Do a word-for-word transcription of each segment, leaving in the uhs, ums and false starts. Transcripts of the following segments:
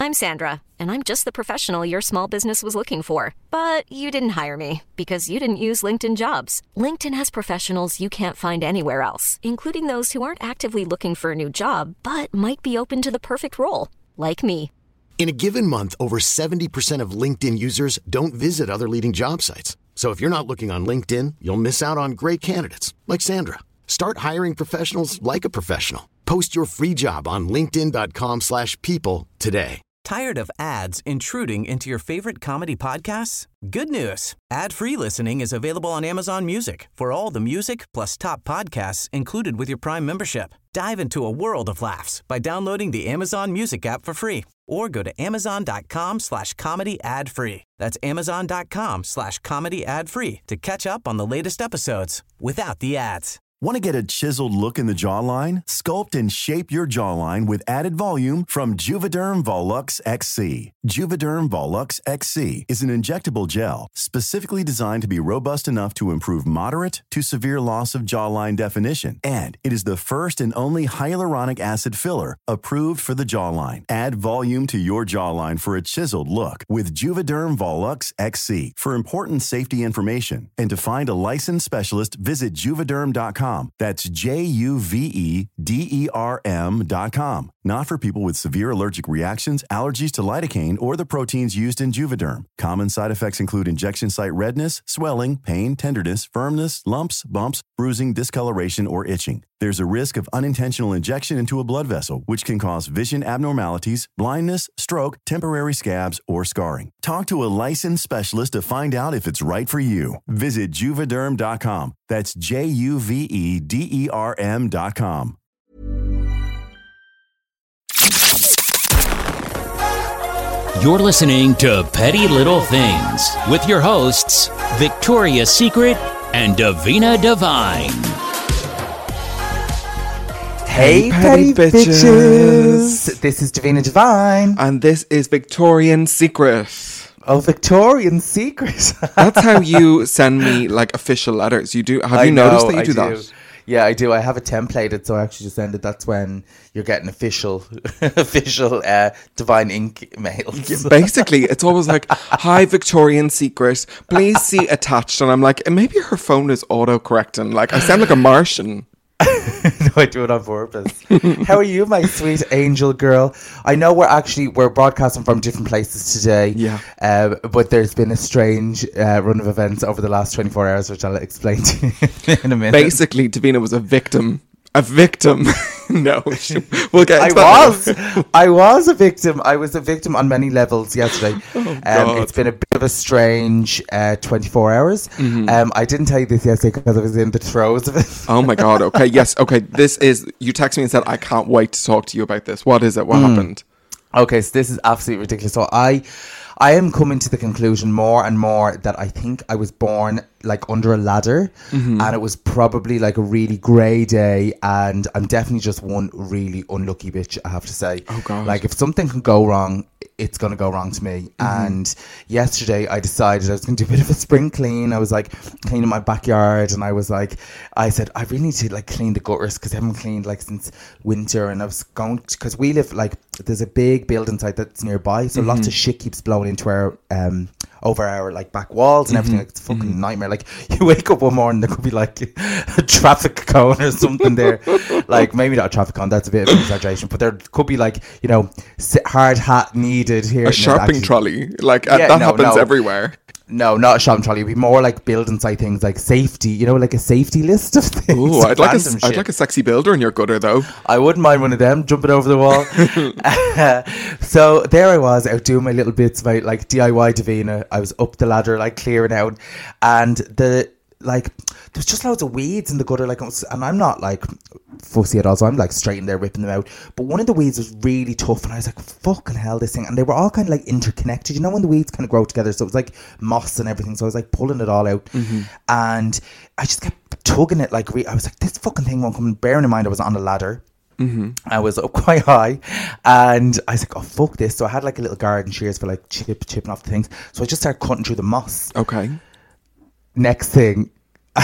I'm Sandra, and I'm just the professional your small business was looking for. But you didn't hire me because you didn't use LinkedIn Jobs. LinkedIn has professionals you can't find anywhere else, including those who aren't actively looking for a new job, but might be open to the perfect role, like me. In a given month, over seventy percent of LinkedIn users don't visit other leading job sites. So if you're not looking on LinkedIn, you'll miss out on great candidates like Sandra. Start hiring professionals like a professional. Post your free job on linkedin.com slash people today. Tired of ads intruding into your favorite comedy podcasts? Good news. Ad-free listening is available on Amazon Music for all the music plus top podcasts included with your Prime membership. Dive into a world of laughs by downloading the Amazon Music app for free or go to amazon.com slash comedy ad free. That's amazon.com slash comedy ad free to catch up on the latest episodes without the ads. Want to get a chiseled look in the jawline? Sculpt and shape your jawline with added volume from Juvederm Volux X C. Juvederm Volux X C is an injectable gel specifically designed to be robust enough to improve moderate to severe loss of jawline definition. And it is the first and only hyaluronic acid filler approved for the jawline. Add volume to your jawline for a chiseled look with Juvederm Volux X C. For important safety information and to find a licensed specialist, visit juvederm dot com. That's J U V E D E R M dot com. Not for people with severe allergic reactions, allergies to lidocaine, or the proteins used in Juvederm. Common side effects include injection site redness, swelling, pain, tenderness, firmness, lumps, bumps, bruising, discoloration, or itching. There's a risk of unintentional injection into a blood vessel, which can cause vision abnormalities, blindness, stroke, temporary scabs, or scarring. Talk to a licensed specialist to find out if it's right for you. Visit Juvederm dot com. That's J U V E D E R M dot com. You're listening to Petty Little Things with your hosts, Victoria's Secret and Davina Divine. Hey, petty, petty bitches. bitches! This is Davina Divine. And this is Victorian Secret. Oh, Victorian Secret. That's how you send me, like, official letters. You do. Have I you know, noticed that you I do, do that? Yeah, I do. I have it templated, so I actually just ended. That's when you're getting official, official uh, Divine Ink mails. Basically, it's always like, "Hi, Victorian Secret. Please see attached." And I'm like, maybe her phone is auto-correcting. Like, I sound like a Martian. No, I do it on purpose. How are you, my sweet angel girl? I know we're actually we're broadcasting from different places today. Yeah. Uh, but there's been a strange uh, run of events over the last twenty-four hours, which I'll explain to you in a minute. Basically, Davina was a victim. A victim. No, we'll get into I that was. I was a victim. I was a victim on many levels yesterday. Oh, um, it's been a bit of a strange uh, twenty-four hours. Mm-hmm. Um, I didn't tell you this yesterday because I was in the throes of it. Oh my God. Okay. Yes. Okay. This is, you texted me and said, I can't wait to talk to you about this. What is it? What mm. happened? Okay. So this is absolutely ridiculous. So I, I am coming to the conclusion more and more that I think I was born like under a ladder, mm-hmm. and it was probably like a really grey day, and I'm definitely just one really unlucky bitch, I have to say. Oh God. Like if something can go wrong, it's going to go wrong to me. Mm-hmm. And yesterday I decided I was going to do a bit of a spring clean. I was like cleaning my backyard, and I was like, I said, I really need to like clean the gutters because I haven't cleaned like since winter. And I was going to, because we live like, there's a big building site that's nearby, so mm-hmm. lots of shit keeps blowing into our um over our like back walls and everything. Mm-hmm. Like, it's a fucking mm-hmm. nightmare. Like you wake up one morning, there could be like a traffic cone or something there. Like maybe not a traffic cone, that's a bit of an exaggeration, but there could be like, you know, hard hat needed here. A shopping actually, trolley. Like yeah, that no, happens no. everywhere. No, not a shopping trolley. It'd be more like building site things, like safety. You know, like a safety list of things. Ooh, I'd like a, shit. I'd like a sexy builder in your gutter, though. I wouldn't mind one of them jumping over the wall. uh, so there I was, out doing my little bits about like D I Y Davina. I was up the ladder, like clearing out, and the like there's just loads of weeds in the gutter, like, and I'm not like fussy at all, so I'm like straight in there ripping them out. But one of the weeds was really tough, and I was like, fucking hell, this thing. And they were all kind of like interconnected, you know, when the weeds kind of grow together, so it was like moss and everything. So I was like pulling it all out, mm-hmm. and I just kept tugging it like re- I was like, this fucking thing won't come. Bearing in mind I was on a ladder. Mm-hmm. I was up quite high, and I was like, oh fuck this. So I had like a little garden shears for like chip chipping off the things. So I just started cutting through the moss. Okay. Next thing, I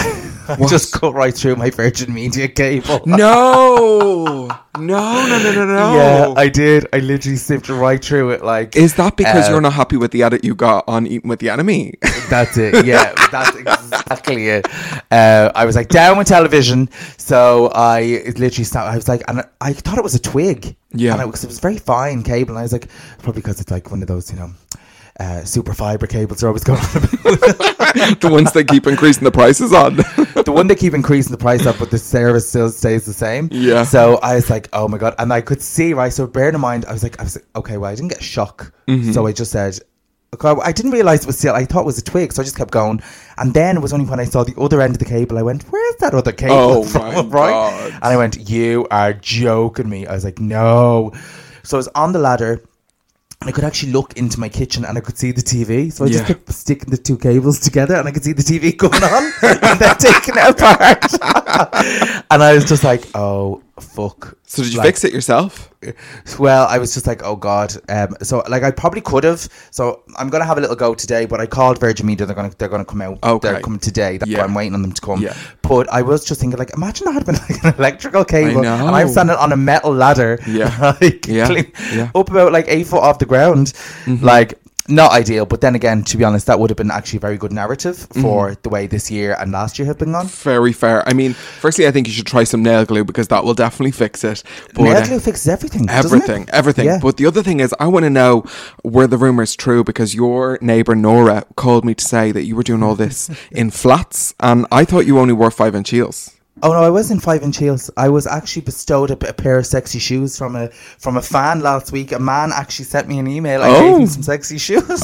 I just cut right through my Virgin Media cable. No, no, no, no, no, no. Yeah, I did. I literally sifted right through it. Like, is that because uh, you're not happy with the edit you got on Eating with the Enemy? That's it. Yeah, that's exactly it. Uh, I was like, down with television. So I literally stopped. I was like, and I thought it was a twig. Yeah. And it was, it was very fine cable. And I was like, probably because it's like one of those, you know, uh, super fibre cables are always going on. The ones they keep increasing the prices on. The one they keep increasing the price of, but the service still stays the same. Yeah. So I was like, oh my God. And I could see, right? So bearing in mind, I was like, I was like, okay, well, I didn't get a shock. Mm-hmm. So I just said, okay, I didn't realise it was still, I thought it was a twig. So I just kept going. And then it was only when I saw the other end of the cable, I went, where's that other cable oh from? My right? God. And I went, you are joking me. I was like, no. So I was on the ladder. And I could actually look into my kitchen and I could see the T V. So I Yeah. just kept sticking the two cables together and I could see the T V going on and then taking it apart. And I was just like, oh, fuck. So did you like, fix it yourself? Well, I was just like, oh God. Um, so like I probably could have. So I'm gonna have a little go today, but I called Virgin Media. They're gonna they're gonna come out. Okay. They're coming today. That's Yeah. why I'm waiting on them to come. Yeah. But I was just thinking, like, imagine that had been like an electrical cable, know. and I'm standing on a metal ladder, Yeah. like, Yeah. clean- Yeah. up about like eight foot off the ground, Mm-hmm. like. Not ideal, but then again, to be honest, that would have been actually a very good narrative for Mm-hmm. the way this year and last year have been gone. Very fair. I mean, firstly, I think you should try some nail glue because that will definitely fix it. But, Nail uh, glue fixes everything. doesn't it? Everything, everything. Yeah. But the other thing is, I want to know were the rumours true because your neighbour Nora called me to say that you were doing all this in flats, and I thought you only wore five inch heels. Oh no, I was in five inch heels. I was actually bestowed a, a pair of sexy shoes from a from a fan last week. A man actually sent me an email. I Oh. gave him some sexy shoes.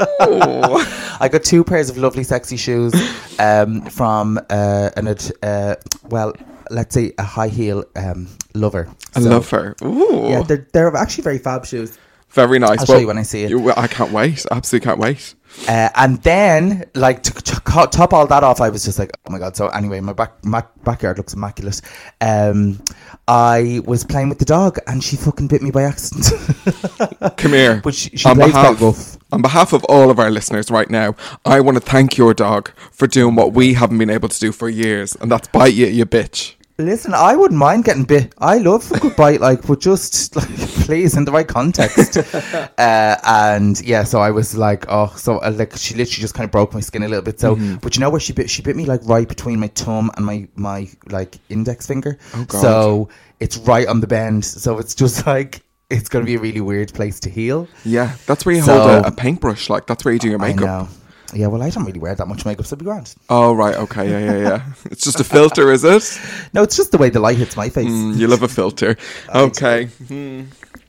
Oh, I got two pairs of lovely sexy shoes um, from uh, an ad- uh, well, let's say a high heel um, lover. I So, love her. Ooh. Yeah, they're they're actually very fab shoes. Very nice. I'll show you when I see it. You, I can't wait. Absolutely can't wait. Uh, and then, like, to, to co- top all that off, I was just like, oh my God. So anyway, my back my backyard looks immaculate. Um, I was playing with the dog and she fucking bit me by accident. Come here. But she, she on plays behalf, quite rough. on behalf of all of our listeners right now, I want to thank your dog for doing what we haven't been able to do for years, and that's bite you, you bitch. Listen, I wouldn't mind getting bit. I love a good bite, like, but just, like, please, in the right context. uh, and yeah, so I was like, oh, so uh, like she literally just kind of broke my skin a little bit. So, Mm-hmm. but you know where she bit? She bit me like right between my thumb and my my like index finger. Oh, God. So it's right on the bend. So it's just like it's going to be a really weird place to heal. Yeah, that's where you So- hold a, a paintbrush. Like that's where you do your I makeup. know. Yeah, well, I don't really wear that much makeup, so it'll be grand. Oh right, okay, yeah, yeah, yeah. It's just a filter, is it? No, it's just the way the light hits my face. Mm, you love a filter. Okay. Hmm.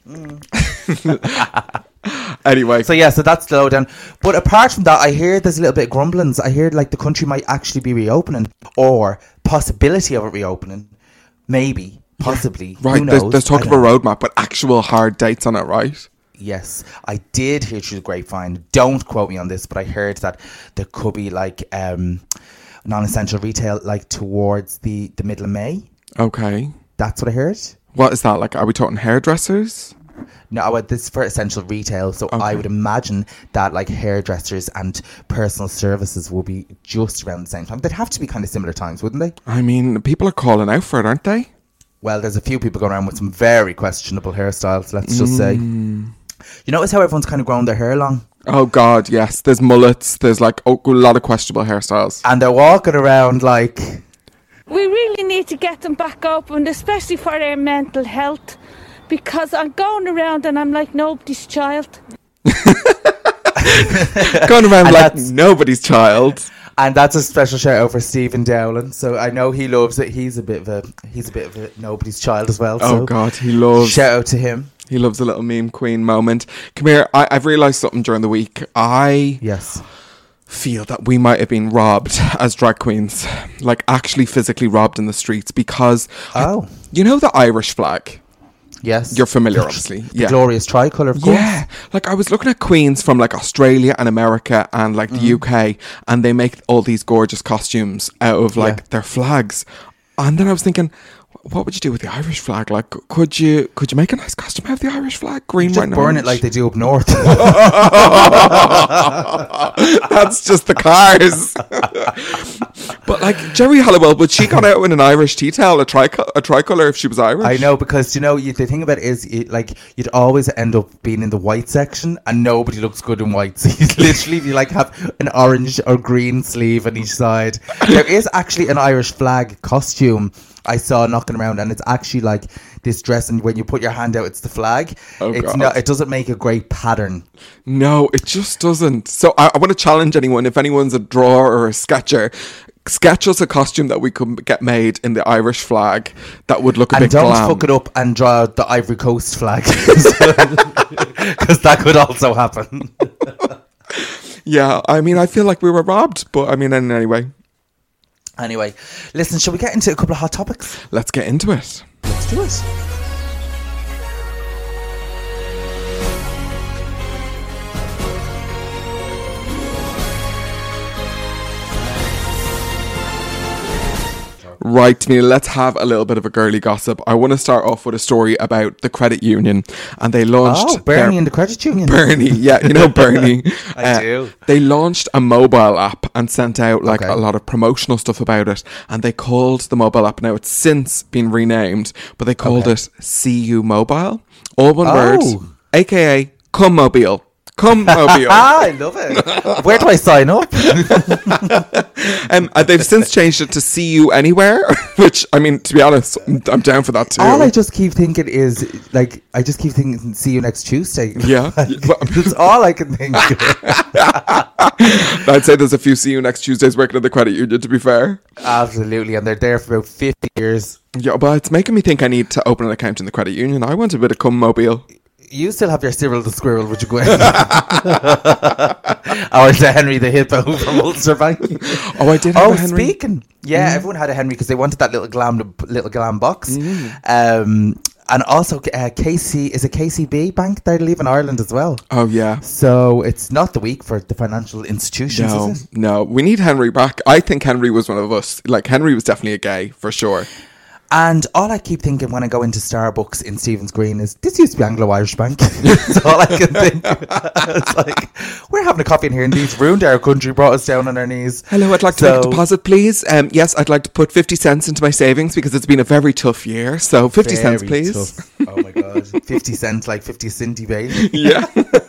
Anyway, So yeah, so that's the lowdown. But apart from that, I hear there's a little bit of grumblings. I hear like the country might actually be reopening, or possibility of it reopening, maybe, possibly. right, Who there's, knows? there's talk I of a don't know. roadmap, but actual hard dates on it, right? Yes, I did hear through the grapevine. Don't quote me on this, but I heard that there could be like um, non-essential retail like towards the the middle of May. Okay. That's what I heard. What is that like? Are we talking hairdressers? No, uh, this is for essential retail, so I would imagine that like hairdressers and personal services will be just around the same time. They'd have to be kind of similar times, wouldn't they? I mean, people are calling out for it, aren't they? Well, there's a few people going around with some very questionable hairstyles, let's just say. You notice how everyone's kind of grown their hair long? Oh God, yes. There's mullets. There's like oh, a lot of questionable hairstyles. And they're walking around like... We really need to get them back open, especially for their mental health, because I'm going around and I'm like nobody's child. Going around And like that's- nobody's child. And that's a special shout out for Stephen Dowling. So I know he loves it. He's a bit of a he's a bit of a nobody's child as well. Oh so God, he loves. shout out to him. He loves a little meme queen moment. Come here. I, I've realised something during the week. I Yes. feel that we might have been robbed as drag queens, like actually physically robbed in the streets because, Oh. you know, the Irish flag. Yes. You're familiar, obviously. The Yeah. glorious tricolour, of course. Yeah, like I was looking at queens from like Australia and America and like the U K, and they make all these gorgeous costumes out of like Yeah. their flags. And then I was thinking, what would you do with the Irish flag? Like, could you could you make a nice costume out of the Irish flag? Green, Just white, and burn orange? it like they do up north. That's just the cars. But like Jerry Halliwell, would she got out in an Irish tea towel, a, trico- a tricolour if she was Irish? I know, because you know you, the thing about it is, you, like you'd always end up being in the white section, and nobody looks good in white. So you literally you like have an orange or green sleeve on each side. There is actually an Irish flag costume I saw knocking around, and it's actually like this dress, and when you put your hand out, it's the flag. Oh, it's God. not. It doesn't make a great pattern. No, it just doesn't. So I, I want to challenge anyone, if anyone's a drawer or a sketcher, sketch us a costume that we could get made in the Irish flag that would look a And bit don't glam. fuck it up and draw the Ivory Coast flag, because that could also happen. Yeah, I mean, I feel like we were robbed, but I mean, anyway. Anyway, listen, shall we get into a couple of hot topics? Let's get into it. Let's do it. Right, Neil, let's have a little bit of a girly gossip. I want to start off with a story about the credit union, and they launched... Oh, Bernie their- and the credit union. Bernie, yeah, you know Bernie. I Uh, do. They launched a mobile app and sent out like Okay. a lot of promotional stuff about it, and they called the mobile app, now it's since been renamed, but they called Okay. it C U Mobile, all one Oh. word, aka Come Mobile. Come Mobile. Ah, I love it. Where do I sign up? um, and they've since changed it to See You Anywhere, which, I mean, to be honest, I'm down for that too. All I just keep thinking is, like, I just keep thinking, see you next Tuesday. Yeah. That's all I can think. I'd say there's a few See You Next Tuesdays working at the credit union, to be fair. Absolutely, and they're there for about fifty years. Yeah, but it's making me think I need to open an account in the credit union. I want a bit of Come Mobile. You still have your Cyril the Squirrel, would you go in? Or the Henry the Hippo from Ulster Bank? Oh, I did have Oh, a Henry. speaking. Yeah, everyone had a Henry because they wanted that little glam little glam box. Mm. Um, and also, uh, K C, is it K C B Bank? They're leaving Ireland as well. Oh, yeah. So it's not the week for the financial institutions, No, is it? no. We need Henry back. I think Henry was one of us. Like, Henry was definitely a gay, for sure. And all I keep thinking when I go into Starbucks in Stephen's Green is, this used to be Anglo-Irish Bank. That's all I can think. It's like, we're having a coffee in here and these ruined our country, brought us down on our knees. Hello, I'd like to So- make a deposit, please. Um, yes, I'd like to put fifty cents into my savings because it's been a very tough year. So fifty cents, Very please. tough. Oh my God. fifty cents, like fifty centy, baby. Yeah.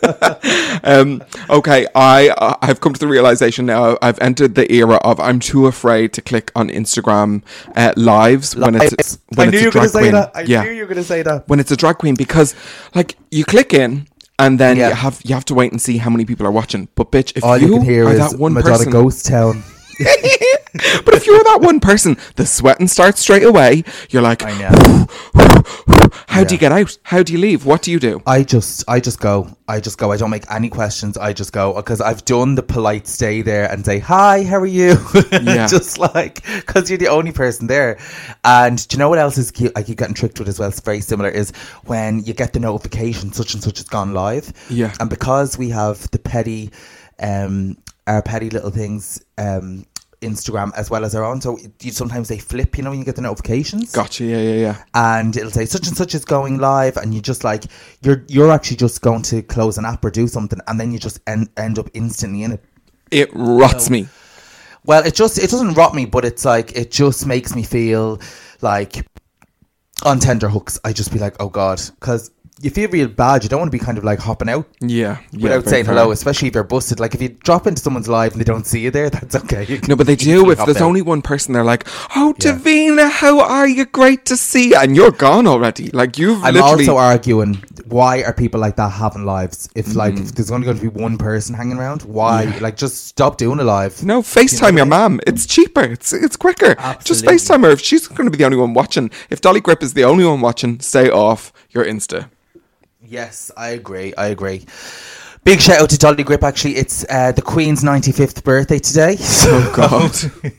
um, okay, I uh, I've come to the realization now. I've entered the era of I'm too afraid to click on Instagram uh, lives when it's when I knew it's you a were going to drag say queen. that. I yeah. knew you were going to say that. When it's a drag queen, because like you click in and then Yeah. you have you have to wait and see how many people are watching. But bitch, if All you, you, can hear are is that one Madonna person, Ghost Town. but if you're that one person, the sweating starts straight away. You're like, I know. how do you get out? How do you leave? What do you do? I just, I just go. I just go. I don't make any questions. I just go because I've done the polite stay there and say, hi, how are you? Yeah. Just like, because you're the only person there. And do you know what else is cute? I keep getting tricked with as well. It's very similar is when you get the notification such and such has gone live. Yeah. And because we have the petty, um, our petty little things, um, Instagram as well as our own. So you, sometimes they flip, you know, when you get the notifications. Gotcha. Yeah, yeah, yeah. And it'll say such and such is going live, and you just like you're you're actually just going to close an app or do something, and then you just end, end up instantly in it. It rots me. Well, it just it doesn't rot me, but it's like it just makes me feel like on tender hooks. I just be like, oh God, because you feel real bad. You don't want to be kind of like hopping out Yeah, yeah, without very saying fair. hello, especially if you're busted. Like if you drop into someone's live and they don't see you there, that's okay. You can No, but they do. easily If hop there's out. only one person, they're like, "Oh, Yeah. Davina, how are you? Great to see you." And you're gone already. Like you've I'm literally. also arguing, why are people like that having lives? If like Mm. if there's only going to be one person hanging around, why? Like just stop doing a live. no, FaceTime your mum. It's cheaper. It's it's quicker. Just Absolutely. FaceTime her. If she's going to be the only one watching, if Dolly Grip is the only one watching, stay off your Insta. Yes, I agree. I agree. Big shout out to Dolly Grip. Actually, it's uh, the Queen's ninety-fifth birthday today. Oh God!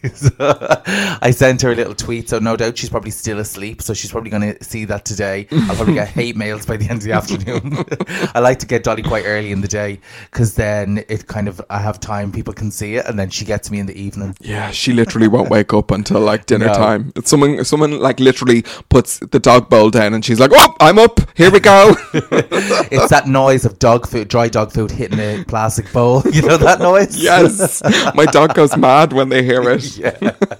So, I sent her a little tweet, so no doubt she's probably still asleep. So she's probably going to see that today. I'll probably get hate mails by the end of the afternoon. I like to get Dolly quite early in the day because then it kind of I have time. People can see it, and then she gets me in the evening. Yeah, she literally won't wake up until like dinner No. time. It's someone, someone like literally puts the dog bowl down, and she's like, "Oh, I'm up. Here we go." It's that noise of dog food, dry dog food hitting a plastic bowl. You know that noise? Yes, my dog goes mad when they hear it. Yeah.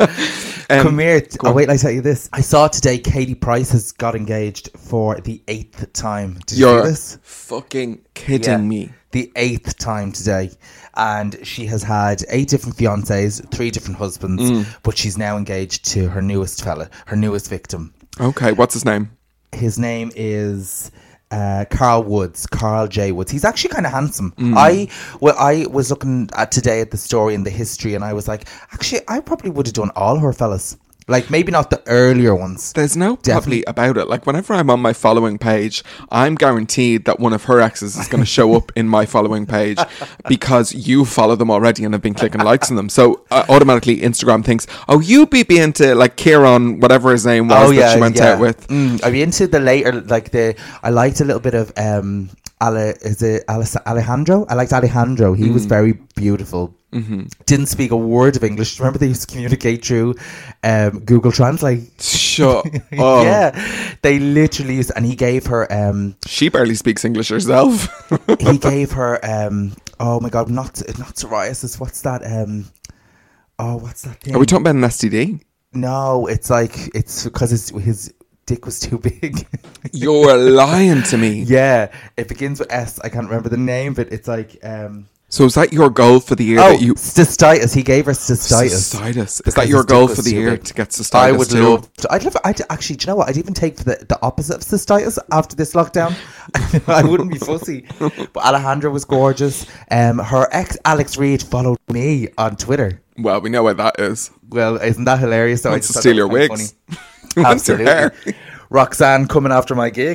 Um, Come here. go Oh, on. wait, till I tell you this. I saw today Katie Price has got engaged for the eighth time. Did you You're see this? fucking kidding Yeah. me. The eighth time today. And she has had eight different fiancés, three different husbands, Mm. but she's now engaged to her newest fella, her newest victim. Okay, what's his name? His name is uh, Carl Woods, Carl J. Woods. He's actually kind of handsome. Mm. I well, I was looking at today at the story and the history, and I was like, actually, I probably would have done all her fellas. Like, maybe not the earlier ones. There's no Definitely. probably about it. Like, whenever I'm on my following page, I'm guaranteed that one of her exes is going to show up in my following page because you follow them already and have been clicking likes on them. So uh, automatically Instagram thinks, oh, you be be into like Kieran, whatever his name was that she went out with. Mm, I'd be into the later, like the. I liked a little bit of um, Ale, is it Alice, Alejandro? I liked Alejandro. He Mm. was very beautiful. Mm-hmm. Didn't speak a word of English. Remember they used to communicate through um, Google Translate. Shut up. Yeah, they literally used, and he gave her. Um, She barely speaks English herself. he gave her. Um, oh my god, not not psoriasis. What's that? Um, oh, what's that thing? Are we talking about an S T D? No, it's like it's because his his dick was too big. You're lying to me. Yeah, it begins with S. I can't remember the name, but it's like. Um, So is that your goal for the year? oh, that you cystitis. He gave her cystitis. cystitis. Is Because that your his dick goal was for the too year big. to get cystitis? I would too? love. To, I'd love. I'd actually. Do you know what? I'd even take the the opposite of cystitis after this lockdown. I wouldn't be fussy. But Alejandra was gorgeous. Um, her ex Alex Reid followed me on Twitter. Well, we know what that is. Well, isn't that hilarious? So I Wants just to thought steal that your was quite wigs. funny. Wants your hair. Roxanne coming after my gig.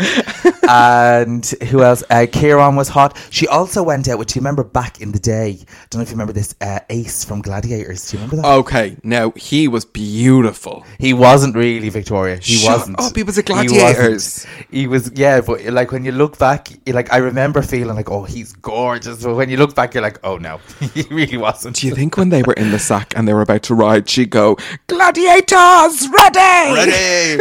And who else? Uh, Kieran was hot. She also went out with, do you remember back in the day? Don't know if you remember this, uh, Ace from Gladiators. Do you remember that? Okay, now he was beautiful. He wasn't really, Victoria. He Shut wasn't. up, he was a He wasn't. Gladiators. He was, yeah, but like when you look back, you- like I remember feeling like, oh, he's gorgeous. But when you look back, you're like, oh no, he really wasn't. Do you think when they were in the sack and they were about to ride, she'd go, Gladiators, ready! Ready,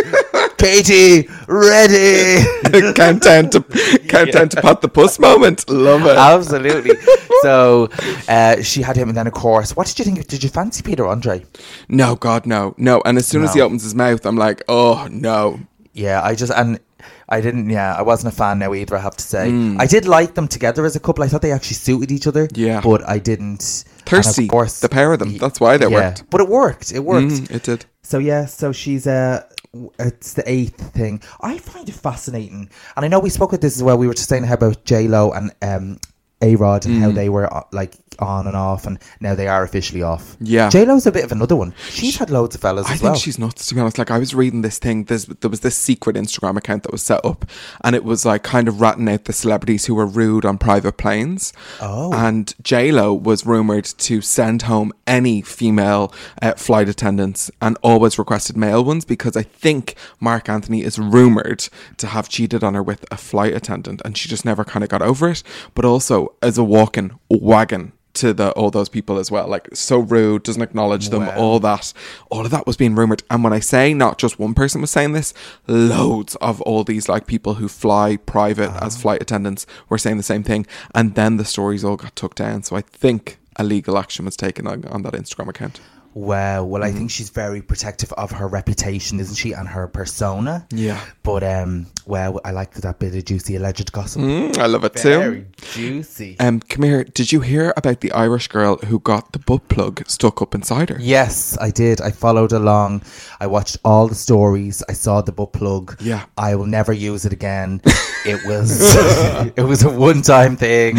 Katie, ready. count down to count down to Pat the Puss moment. Love it. Absolutely. So uh, she had him, and then of course, what did you think? Did you fancy Peter Andre? No, God, no, no. And as soon as he No. opens his mouth, I'm like, oh no. Yeah, I just and I didn't. Yeah, I wasn't a fan now either. I have to say, Mm. I did like them together as a couple. I thought they actually suited each other. Yeah. but I didn't. And Thirsty, of course, the pair of them. That's why they yeah, worked. But it worked. It worked. Mm, it did. So yeah, so she's uh w- it's the eighth thing. I find it fascinating, and I know we spoke about this as well. We were just saying how about J Lo and um A Rod and how Mm. they were uh, like on and off, and now they are officially off. Yeah. J Lo's a bit of another one. She's had loads of fellas I as think well. she's nuts, to be honest. Like, I was reading this thing. There's, there was this secret Instagram account that was set up, and it was like kind of ratting out the celebrities who were rude on private planes. Oh. And J-Lo was rumoured to send home any female uh, flight attendants and always requested male ones, because I think Mark Anthony is rumoured to have cheated on her with a flight attendant, and she just never kind of got over it. But also as a walking wagon to the all those people as well, like so rude, doesn't acknowledge them, Wow. all that all of that was being rumoured. And when I say not just one person was saying this, loads of all these like people who fly private as flight attendants were saying the same thing, and then the stories all got took down. So I think a legal action was taken on, on that Instagram account. Wow. Well, Mm. I think she's very protective of her reputation, isn't she, and her persona. Yeah. But um, well, I liked that bit of juicy alleged gossip. Mm, I love it Very too. juicy. Um, come here. Did you hear about the Irish girl who got the butt plug stuck up inside her? Yes, I did. I followed along. I watched all the stories. I saw the butt plug. Yeah. I will never use it again. It was it was a one-time thing.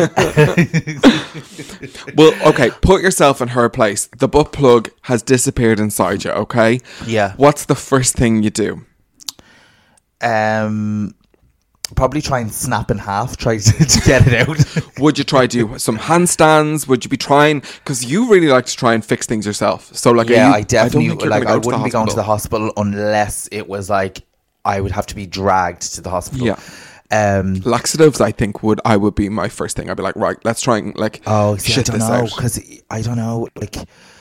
Well, okay, put yourself in her place. The butt plug has disappeared inside you, okay? Yeah. What's the first thing you do? Um Probably try and snap in half, try to, to get it out. Would you try to do some handstands? Would you be trying, because you really like to try and fix things yourself. So like, yeah, you, I definitely I don't think like. go I to wouldn't be going to the hospital. hospital unless it was like I would have to be dragged to the hospital. Yeah. Um, Laxatives, I think would I would be my first thing. I'd be like, right, let's try and like oh, see, shit I don't this know out. because I don't know. Like,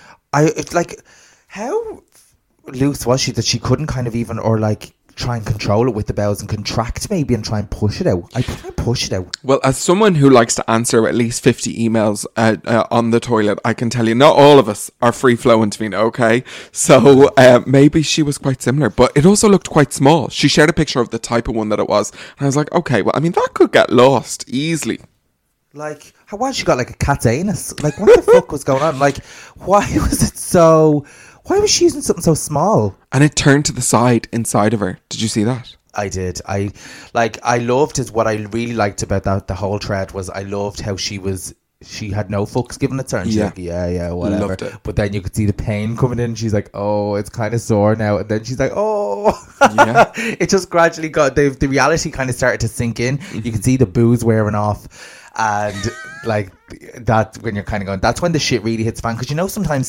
I it's like how loose was she that she couldn't kind of even or like try and control it with the bowels and contract maybe and try and push it out. I try and push it out. Well, as someone who likes to answer at least fifty emails uh, uh, on the toilet, I can tell you not all of us are free flowing, Davina, okay? So uh, maybe she was quite similar, but it also looked quite small. She shared a picture of the type of one that it was, and I was like, okay, well, I mean, that could get lost easily. Like, how why she got like a cat's anus? Like, what the fuck was going on? Like, why was it so... Why was she using something so small? And it turned to the side inside of her. Did you see that? I did. I like. I loved is what I really liked about that. The whole thread was I loved how she was. She had no fucks given it to her. And she's Yeah. like, yeah, yeah, whatever. Loved it. But then you could see the pain coming in. She's like, oh, it's kind of sore now. And then she's like, oh, Yeah. It just gradually got the the reality kind of started to sink in. You could see the booze wearing off, and like that when you're kind of going. That's when the shit really hits fan because you know sometimes.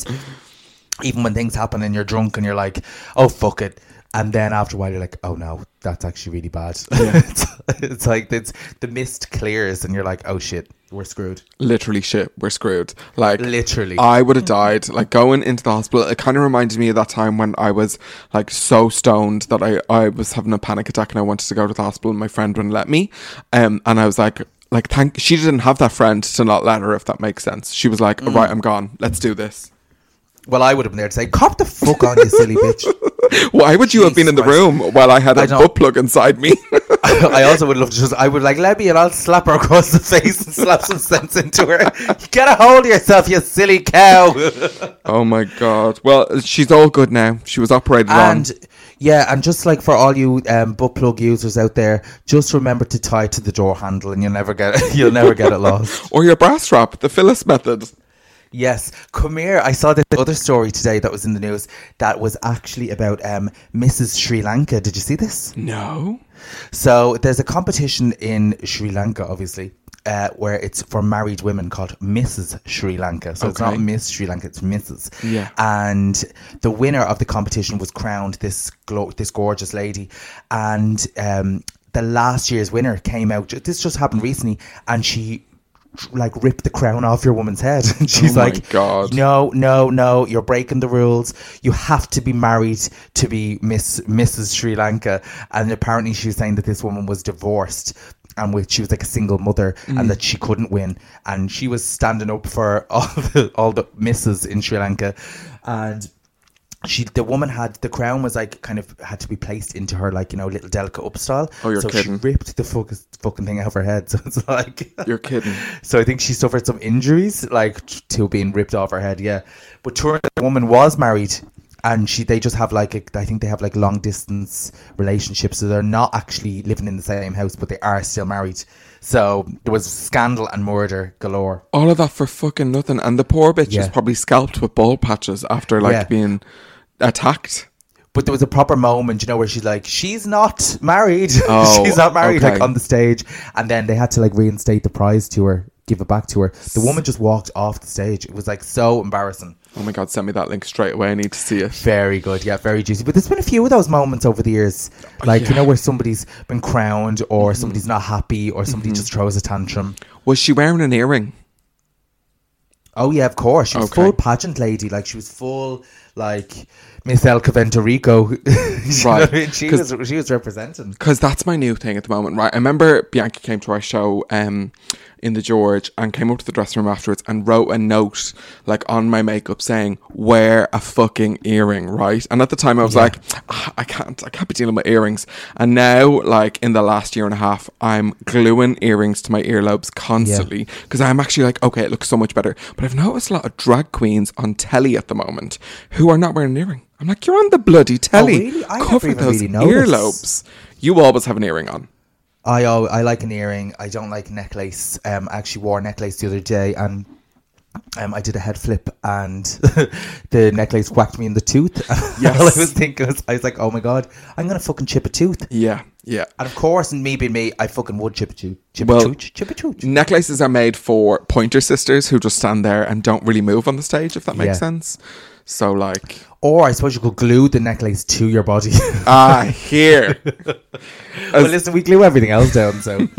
Even when things happen and you're drunk and you're like, oh, fuck it. And then after a while, you're like, oh, no, that's actually really bad. Yeah. it's, it's like it's, the mist clears and you're like, oh, shit, we're screwed. Literally shit, we're screwed. Like, literally. I would have died. Like, going into the hospital, it kind of reminded me of that time when I was, like, so stoned that I, I was having a panic attack and I wanted to go to the hospital and my friend wouldn't let me. Um, and I was like, like, thank, she didn't have that friend to not let her, if that makes sense. She was like, mm. right, I'm gone. Let's do this. Well, I would have been there to say, cop the fuck on, you silly bitch. Why would you Jesus have been in the Christ. room while I had a I know. butt plug inside me? I also would love to just, I would like, let me and I'll slap her across the face and slap some sense into her. Get a hold of yourself, you silly cow. Oh my God. Well, she's all good now. She was operated and, on. Yeah, and just like for all you um, butt plug users out there, just remember to tie it to the door handle and you'll never get it, you'll never get it lost. Or your bra strap, the Phyllis method. Yes, come here. I saw this other story today that was in the news that was actually about um, Missus Sri Lanka. Did you see this? No. So there's a competition in Sri Lanka, obviously, uh, where it's for married women called Missus Sri Lanka. So it's Okay. not Miss Sri Lanka, it's Missus Yeah. And the winner of the competition was crowned this glo- this gorgeous lady. And um, the last year's winner came out. This just happened recently, and she like rip the crown off your woman's head. And she's Oh my like, God. no, no, no, you're breaking the rules. You have to be married to be Miss Missus Sri Lanka. And apparently she was saying that this woman was divorced and with she was like a single mother Mm. and that she couldn't win. And she was standing up for all the all the misses in Sri Lanka. And she the woman had the crown was like kind of had to be placed into her like, you know, little delicate up style. Oh, you're so kidding. she ripped the fuck, fucking thing out of her head. So it's like You're kidding. so I think she suffered some injuries like t- to being ripped off her head. Yeah, but turns out the woman was married, and she they just have like a, I think they have like long distance relationships, so they're not actually living in the same house, but they are still married. So there was scandal and murder galore. All of that for fucking nothing. And the poor bitch Yeah. was probably scalped with bald patches after like Yeah. being attacked. But there was a proper moment, you know, where she's like, she's not married. Oh, she's not married, okay. like on the stage. And then they had to like reinstate the prize to her, give it back to her. The woman just walked off the stage. It was like so embarrassing. Oh my God, send me that link straight away. I need to see it. Very good, yeah, very juicy. But there's been a few of those moments over the years, like, Yeah. you know, where somebody's been crowned or somebody's not happy or somebody Mm-hmm. just throws a tantrum. Was she wearing an earring? Oh, yeah, of course. She was Okay. full pageant lady. Like, she was full, like, Miss El Cavento-Rico. You know Right. what I mean? She 'Cause- was, she was representing. Because that's my new thing at the moment, right? I remember Bianca came to our show um, in the George and came up to the dressing room afterwards and wrote a note like on my makeup saying, wear a fucking earring, right? And at the time I was Yeah. like, ah, I can't, I can't be dealing with earrings. And now, like in the last year and a half, I'm gluing earrings to my earlobes constantly because I'm actually like, okay, it looks so much better. But I've noticed a lot of drag queens on telly at the moment who are not wearing an earring. I'm like, you're on the bloody telly. really? I never Cover even those really noticed. earlobes. You always have an earring on. I al- I like an earring. I don't like necklace. Um, I actually wore a necklace the other day, and Um, I did a head flip and the necklace whacked me in the tooth. Yes. All I was thinking was, I was like, oh my God, I'm going to fucking chip a tooth. Yeah, yeah. And of course, and me being me, I fucking would chip a tooth. Chip Well, a tooth. Chip a tooth. Necklaces are made for pointer sisters who just stand there and don't really move on the stage, if that makes Yeah. sense. So, like... Or I suppose you could glue the necklace to your body. Ah, here. Well, listen, we glue everything else down, so...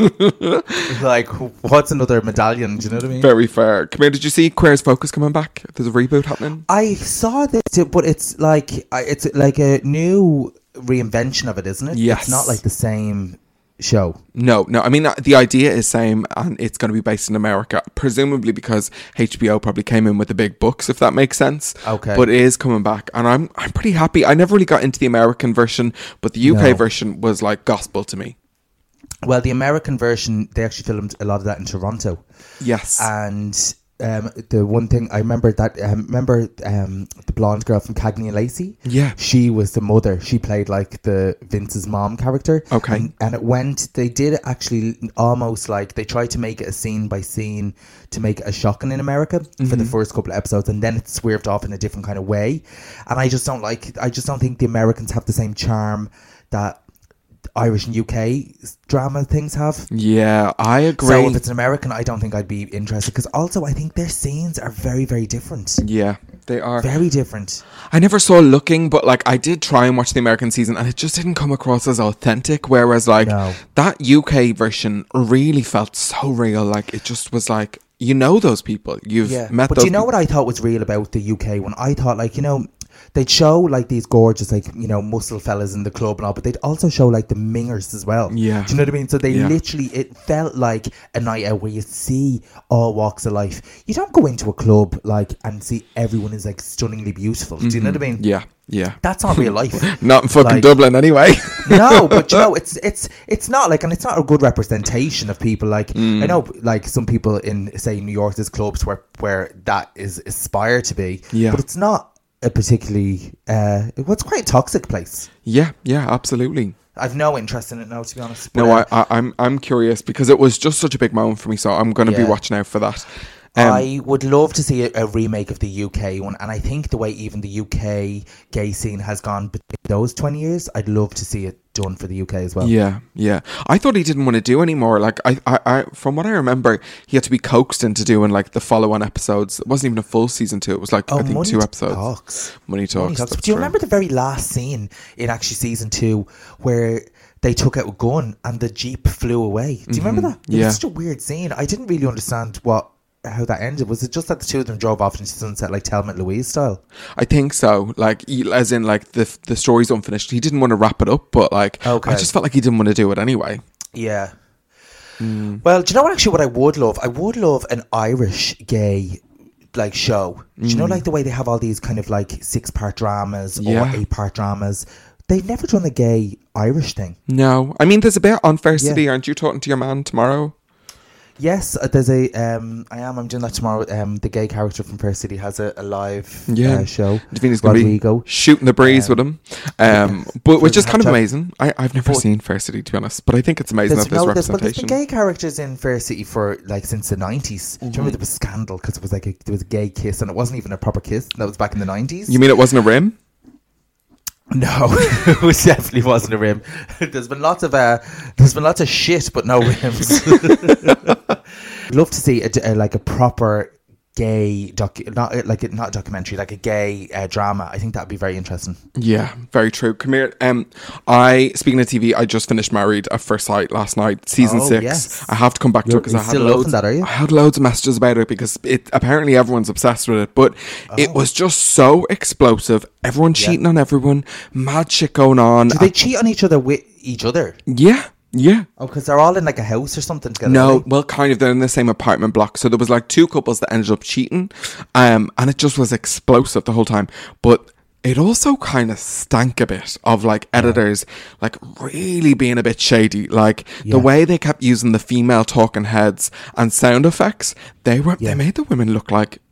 like, what's another medallion? Do you know what I mean? Very fair. Come here, did you see Queer as Focus coming back? There's a reboot happening. I saw this, too, but it's like I- it's like a new reinvention of it, isn't it? Yes. It's not like the same show. No, no. I mean, uh, the idea is same, and it's going to be based in America, presumably because H B O probably came in with the big bucks, if that makes sense. Okay. But it is coming back, and I'm I'm pretty happy. I never really got into the American version, but the U K No. version was like gospel to me. Well, the American version, they actually filmed a lot of that in Toronto. Yes. And um, the one thing I remember that um, remember um, the blonde girl from Cagney and Lacey. Yeah. She was the mother. She played like the Vince's mom character. Okay. And, and it went. They did actually almost like they tried to make it a scene by scene to make it a shocking in America for Mm-hmm. the first couple of episodes, and then it swerved off in a different kind of way. And I just don't like. I just don't think the Americans have the same charm that Irish and U K drama things have. Yeah, I agree. So if it's an American, I don't think I'd be interested, because also I think their scenes are very, very different. yeah, they are. Very different. I never saw Looking, but like I did try and watch the American season, and it just didn't come across as authentic. Whereas like No. that U K version really felt so real. Like it just was like, you know, those people you've Yeah. met. But those do you know peop- what I thought was real about the U K one? I thought, like, you know, they'd show like these gorgeous, like, you know, muscle fellas in the club and all, but they'd also show like the mingers as well. Yeah. Do you know what I mean? So they Yeah. literally, it felt like a night out where you see all walks of life. You don't go into a club like and see everyone is like stunningly beautiful. Do you know what I mean? Yeah, yeah. That's not real life. Not in fucking Like- Dublin anyway. No, but you know, it's it's it's not like, and it's not a good representation of people. Like Mm. I know, like some people in say New York, there's clubs where where that is aspired to be. Yeah. But it's not a particularly. Uh, well, it's quite a toxic place. yeah, yeah, absolutely. I've no interest in it now, to be honest. No, But, I, uh, I, I'm I'm curious because it was just such a big moment for me, so I'm going to be Yeah. watching out for that. Um, I would love to see a, a remake of the U K one, and I think the way even the U K gay scene has gone between those twenty years, I'd love to see it done for the U K as well. Yeah, yeah. I thought he didn't want to do anymore. Like, I, I, I, from what I remember, he had to be coaxed into doing like the follow-on episodes. It wasn't even a full season two. It was like Oh, I think Money two episodes. Talks. Money talks. Money Talks. that's But do you true. remember the very last scene in actually season two where they took out a gun and the Jeep flew away? Do you remember that? It Yeah. was such a weird scene. I didn't really understand what how that ended. Was it just that the two of them drove off into sunset like Thelma and Louise style? I think so. Like, he- as in, like the the story's unfinished. He didn't want to wrap it up, but like, Okay. I just felt like he didn't want to do it anyway. Yeah. Well, do you know what? Actually, what I would love, I would love an Irish gay like show. Do you know, like the way they have all these kind of like six part dramas Yeah. or eight part dramas? They've never done a gay Irish thing. No, I mean, there's a bit on Fair Yeah. City. Aren't you talking to your man tomorrow? Yes, uh, there's a. Um, I am. I'm doing that tomorrow. Um, the gay character from Fair City has a, a live Yeah. uh, show. Davina's going to be Rodrigo. shooting the breeze Um, with him, um, but which is Doesn't kind of have to- amazing. I, I've never But- seen Fair City, to be honest, but I think it's amazing There's, that there's no, there's, well, there's been representation. gay characters in Fair City for like since the nineties. Do you remember there was Scandal because it was like a, there was a gay kiss and it wasn't even a proper kiss. That was back in the nineties. You mean it wasn't a rim? No, it was definitely wasn't a rim. There's been lots of uh, there's been lots of shit, but no rims. Love to see a, a, like a proper gay docu, not uh, like a, not a documentary, like a gay uh, drama. I think that'd be very interesting. Yeah, very true. Come here. Um, I speaking of T V, I just finished Married at First Sight last night, season Oh, six. yes. I have to come back to You're- it because you're I had still loads. loving that, are you? I had loads of messages about it because it apparently everyone's obsessed with it, but it Oh. was just so explosive. Everyone cheating on everyone, mad shit going on. Do they cheat on each other with each other? yeah, yeah. Oh, because they're all in like a house or something together. No, aren't they? well, kind of. They're in the same apartment block. So there was like two couples that ended up cheating, um, and it just was explosive the whole time. But it also kind of stank a bit of like editors, like really being a bit shady. Like Yeah. the way they kept using the female talking heads and sound effects, they were Yeah. they made the women look like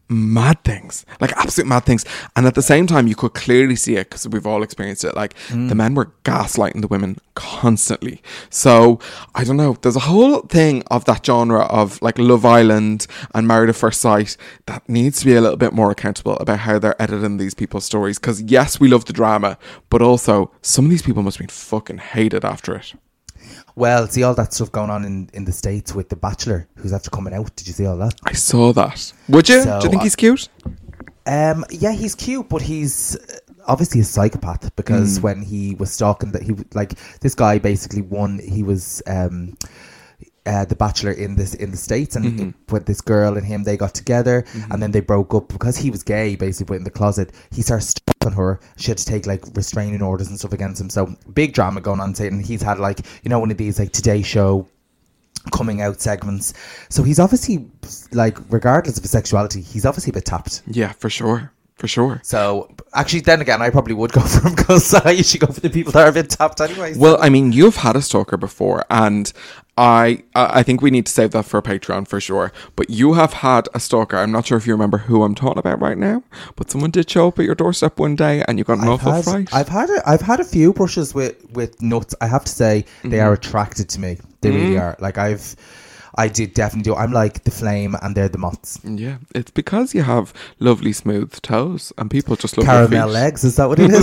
mad things, like absolute mad things. And at the same time, you could clearly see it because we've all experienced it. Like mm. the men were gaslighting the women constantly. So I don't know. There's a whole thing of that genre of like Love Island and Married at First Sight that needs to be a little bit more accountable about how they're editing these people's stories. Because yes, we love the drama, but also some of these people must have been fucking hated after it. Well, see all that stuff going on in, in the States with The Bachelor, who's after coming out. Did you see all that? I saw that. Would you? So, Do you think he's cute? Um, yeah, he's cute, but he's obviously a psychopath because Mm. when he was stalking, that he like this guy basically won. He was um, uh, the Bachelor in this in the States, and Mhm. it, with this girl and him, they got together, Mhm. and then they broke up because he was gay. Basically, put in the closet. He started stalking her. She had to take like restraining orders and stuff against him. So big drama going on. And he's had like you know one of these like Today Show coming out segments. So he's obviously like, regardless of his sexuality, he's obviously a bit tapped. Yeah, for sure. For sure. So actually, then again, I probably would go for him because I usually go for the people that are a bit tapped anyway. So. Well, I mean, you've had a stalker before, and I I think we need to save that for Patreon for sure. But you have had a stalker. I'm not sure if you remember who I'm talking about right now, but someone did show up at your doorstep one day and you got an I've awful had, fright. I've had a, I've had a few brushes with, with nuts. I have to say they are attracted to me. They really Mhm. are. Like I've, I did definitely do. I'm like the flame and they're the moths. Yeah, it's because you have lovely smooth toes and people just love your Caramel feet. legs, is that what it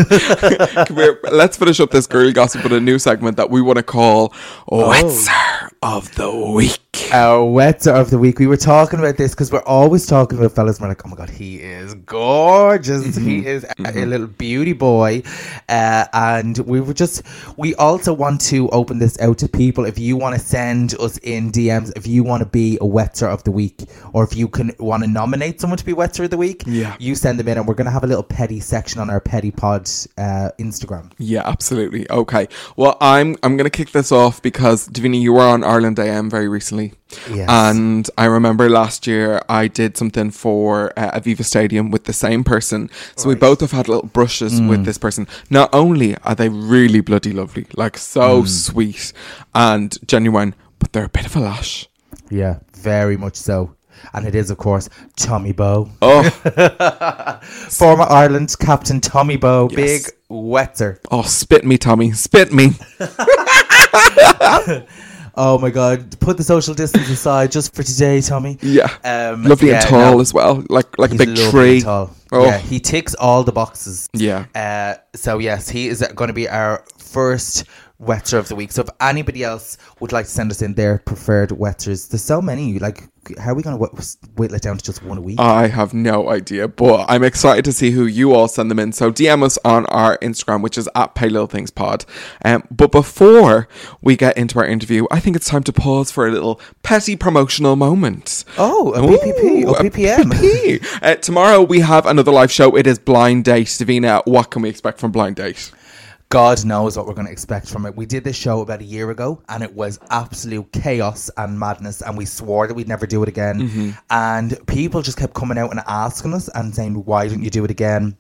is? Come here, let's finish up this girl gossip with a new segment that we want to call Wetzer of the Week. Our Wetzer of the Week. We were talking about this because we're always talking about fellas and we're like, oh my god, he is gorgeous. Mm-hmm. He is a, a little beauty boy. Uh, and we were just, we also want to open this out to people. If you want to send us in D Ms, if you want to be a Wetzer of the Week, or if you can want to nominate someone to be Wetzer of the Week, yeah. you send them in, and we're going to have a little petty section on our Petty Pod uh, Instagram. Yeah, absolutely. Okay. Well, I'm I'm going to kick this off because, Davina, you were on Ireland A M very recently. Yes. And I remember last year I did something for uh, Aviva Stadium with the same person. So right. we both have had little brushes mm. with this person. Not only are they really bloody lovely, like so mm. sweet and genuine, but they're a bit of a lash. Yeah, very much so. And it is, of course, Tommy Bowe. Oh. Former Ireland captain Tommy Bowe. Yes. Big Wetzer. Oh, spit me, Tommy. Spit me. Oh my god, put the social distance aside just for today, Tommy. Yeah. Um, lovely yeah, and tall no, as well. Like like a big lovely tree. And tall. Oh. Yeah, he ticks all the boxes. Yeah. Uh, so yes, he is going to be our first Wetzer of the Week. So if anybody else would like to send us in their preferred Wetzers, there's so many. Like, how are we going to whittle it down to just one a week? I have no idea, but I'm excited to see who you all send them in. So D M us on our Instagram, which is at Pay Little Things Pod. Um, but before we get into our interview, I think it's time to pause for a little petty promotional moment. Oh, a B P P, Ooh, a B P M. B P P. uh, tomorrow we have another live show. It is Blind Date. Davina, what can we expect from Blind Date? God knows what we're going to expect from it. We did this show about a year ago and it was absolute chaos and madness, and we swore that we'd never do it again. Mm-hmm. And people just kept coming out and asking us and saying, why didn't you do it again?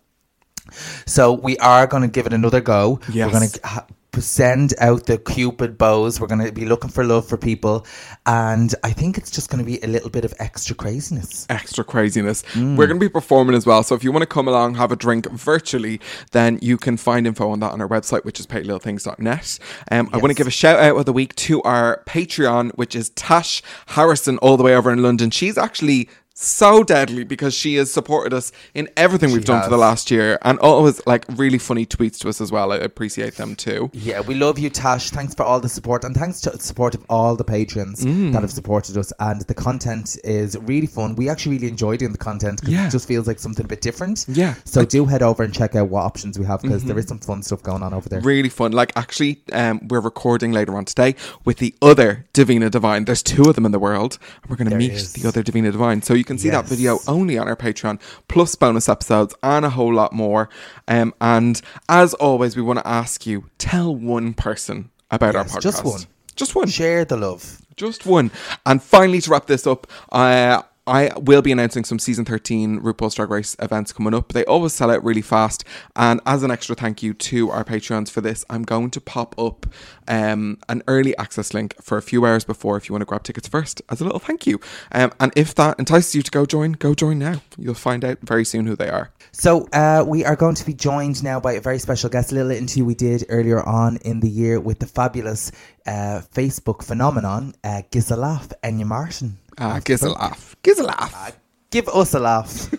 So we are going to give it another go. Yes. We're going to ha- send out the Cupid bows. We're going to be looking for love for people, and I think it's just going to be a little bit of extra craziness. Extra craziness. Mm. We're going to be performing as well, so if you want to come along, have a drink virtually, then you can find info on that on our website, which is pay little things dot net. Um, yes. I want to give a shout out of the week to our Patreon, which is Tash Harrison, all the way over in London. She's actually so deadly because she has supported us in everything she we've done has. for the last year, and always like really funny tweets to us as well. I appreciate them too. Yeah, we love you, Tash. Thanks for all the support, and thanks to the support of all the patrons mm. that have supported us. And the content is really fun. We actually really enjoy doing the content because yeah. it just feels like something a bit different. Yeah. So do head over and check out what options we have, because mm-hmm. there is some fun stuff going on over there. Really fun. Like actually, um, we're recording later on today with the other Davina Divine. There's two of them in the world, and we're going to meet is. the other Davina Divine. So you can see yes. that video only on our Patreon, plus bonus episodes and a whole lot more. Um, and as always, we want to ask you, tell one person about yes, our podcast. Just one. Just one. Share the love. Just one. And finally, to wrap this up, uh, I will be announcing some season thirteen RuPaul's Drag Race events coming up. They always sell out really fast. And as an extra thank you to our Patreons for this, I'm going to pop up um, an early access link for a few hours before if you want to grab tickets first as a little thank you. Um, and if that entices you to go join, go join now. You'll find out very soon who they are. So uh, we are going to be joined now by a very special guest. A little interview we did earlier on in the year with the fabulous uh, Facebook phenomenon, uh, Giz a Laugh, Enya Martin. Ah, giz a laugh. Giz a laugh. Uh, give us a laugh.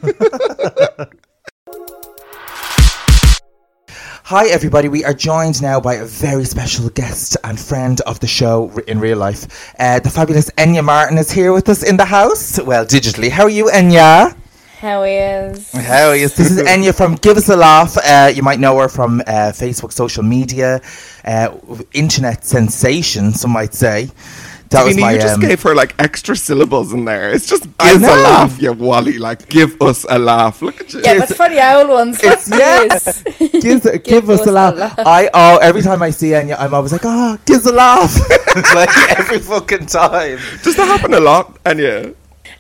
Hi everybody, we are joined now by a very special guest and friend of the show in real life. Uh, the fabulous Enya Martin is here with us in the house. Well, digitally. How are you, Enya? How is? How is? This is Enya from Give Us a Laugh. Uh, you might know her from uh, Facebook, social media, uh, internet sensation, some might say. That Davina, was my, you just um, gave her like extra syllables in there. It's just give a laugh, you Wally. Like, give us a laugh. Look at you. Yeah, but for the old ones. It's, yes. give, give, give us, us a, laugh. a laugh. I oh, every time I see Enya, I'm always like, oh, give us a laugh. Like every fucking time. Does that happen a lot, Enya?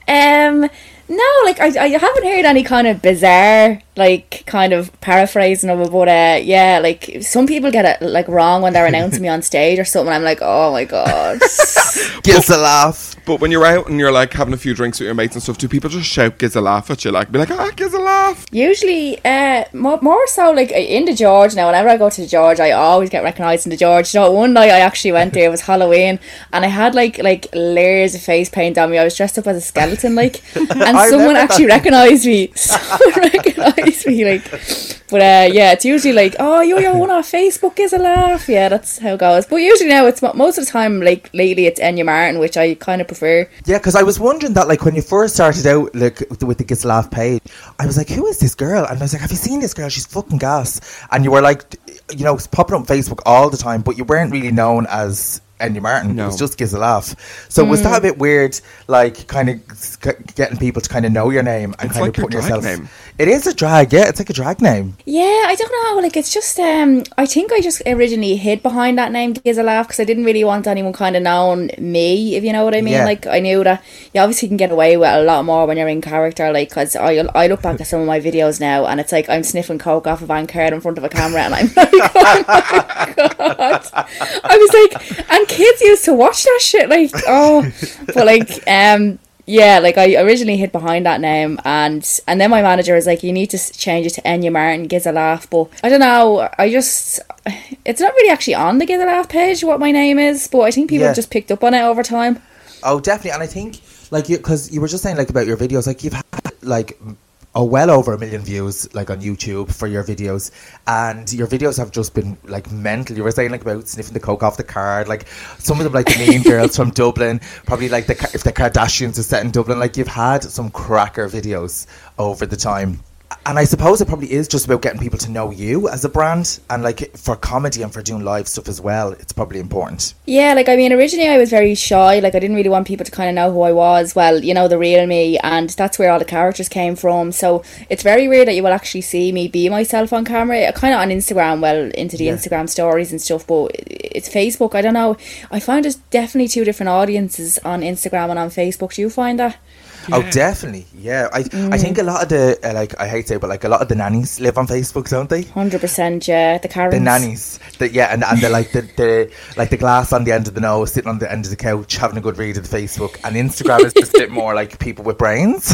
Um, no, like I, I haven't heard any kind of bizarre, like kind of paraphrasing of it, but uh, yeah, like some people get it like wrong when they're announcing me on stage or something. I'm like, oh my god, give us a laugh. But when you're out and you're like having a few drinks with your mates and stuff, do people just shout "giz a laugh" at you? Like, be like, ah, giz a laugh. Usually, uh, more, more so like in the George now. Whenever I go to the George, I always get recognised in the George. You know, one night I actually went there. It was Halloween, and I had like like layers of face paint on me. I was dressed up as a skeleton, like, and someone actually that. recognised me. Someone recognised me, like. But uh, yeah, it's usually like, oh, you're your one on Facebook, Giz a Laugh. Yeah, that's how it goes. But usually now, it's most of the time, like lately, it's Enya Martin, which I kind of prefer. Yeah, because I was wondering that, like, when you first started out, like, with the Giz a Laugh page, I was like, who is this girl? And I was like, have you seen this girl? She's fucking gas. And you were like, you know, popping up on Facebook all the time, but you weren't really known as Enya Martin. No. It was just Giz a Laugh. So mm. was that a bit weird, like, kind of getting people to kind of know your name and it's kind like of putting yourself name. It is a drag, yeah, it's like a drag name. Yeah, I don't know, like it's just um I think I just originally hid behind that name Giz a Laugh because I didn't really want anyone kind of knowing me, if you know what I mean. Yeah. Like I knew that you obviously can get away with a lot more when you're in character, like because I, I look back at some of my videos now and it's like I'm sniffing coke off a van card in front of a camera and I'm like, oh my god. I was like, and kids used to watch that shit, like, oh, but like um yeah, like I originally hid behind that name, and and then my manager was like, you need to change it to Enya Martin, Giz a Laugh. But I don't know, I just, it's not really actually on the Giz a Laugh page what my name is, but I think people yeah. have just picked up on it over time. Oh, definitely. And I think, like, you, because you were just saying, like, about your videos, like, you've had, like, oh, well over a million views, like, on YouTube for your videos, and your videos have just been, like, mental. You were saying, like, about sniffing the coke off the card, like, some of them, like, the Mean Girls from Dublin, probably, like, the if the Kardashians are set in Dublin, like, you've had some cracker videos over the time. And I suppose it probably is just about getting people to know you as a brand, and like for comedy and for doing live stuff as well, it's probably important. Yeah, like I mean, originally I was very shy, like I didn't really want people to kind of know who I was, well, you know, the real me, and that's where all the characters came from. So it's very rare that you will actually see me be myself on camera, kind of on Instagram, well, into the yeah. Instagram stories and stuff, but it's Facebook, I don't know. I find there's definitely two different audiences on Instagram and on Facebook. Do you find that? Yeah. Oh, definitely, yeah. I mm. I think a lot of the, uh, like, I hate to say, but like a lot of the nannies live on Facebook, don't they? one hundred percent, yeah. The Karens. The nannies. The, yeah, and, and the, like, the, the, like the glass on the end of the nose, sitting on the end of the couch, having a good read of the Facebook. And Instagram is just a bit more like people with brains.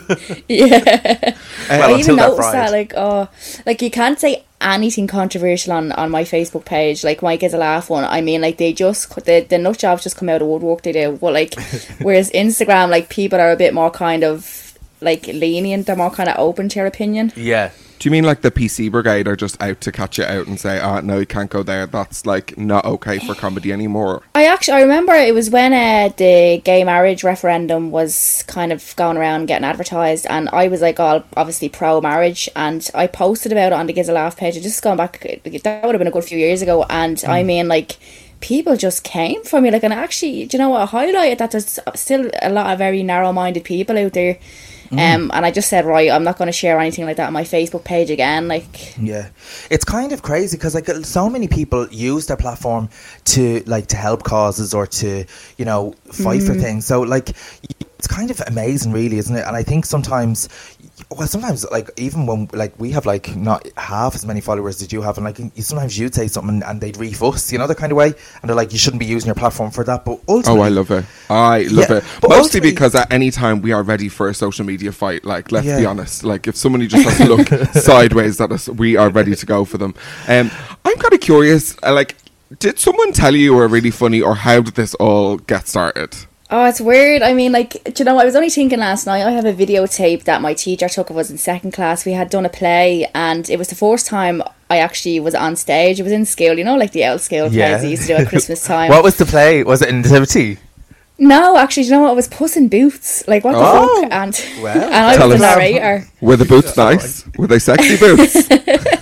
Yeah. Well, I even noticed that, like, oh, like you can't say anything controversial on, on my Facebook page, like my Giz a Laugh one. I mean, like they just the, the nut jobs just come out of woodwork, they do. But like whereas Instagram, like people are a bit more kind of like lenient, they're more kind of open to your opinion. Yeah. Do you mean like the P C brigade are just out to catch you out and say, ah, oh, no, you can't go there, that's like not okay for comedy anymore? I actually, I remember it was when uh, the gay marriage referendum was kind of going around getting advertised, and I was like all obviously pro-marriage, and I posted about it on the Giz a Laugh page. I just gone back, that would have been a good few years ago, and mm. I mean like people just came for me, like, and actually, do you know what, I highlighted that there's still a lot of very narrow-minded people out there. Mm. Um, and I just said, right, I'm not going to share anything like that on my Facebook page again. Like, yeah, it's kind of crazy because like so many people use their platform to like to help causes or to, you know, fight mm. for things. So like it's kind of amazing, really, isn't it? And I think sometimes, well, sometimes, like, even when, like, we have, like, not half as many followers as you have, and, like, you, sometimes you'd say something and they'd refuss, you know, that kind of way, and they're like, you shouldn't be using your platform for that, but ultimately... Oh, I love it. I love Yeah, it. but Mostly ultimately- because at any time we are ready for a social media fight. Like, let's Yeah. be honest. Like, if somebody just has to look sideways at us, we are ready to go for them. Um, I'm kind of curious, uh, like, did someone tell you you were really funny, or how did this all get started? Oh, it's weird. I mean, like, do you know, I was only thinking last night, I have a videotape that my teacher took of us in second class. We had done a play, and it was the first time I actually was on stage. It was in school, you know, like the old school Yeah. plays they used to do at Christmas time. What was the play? Was it in Nativity? No, actually, do you know what? It was Puss in Boots. Like, what the Oh, fuck? And, well. and I Tell was the us. narrator. Were the boots nice? Were they sexy boots? Oh, do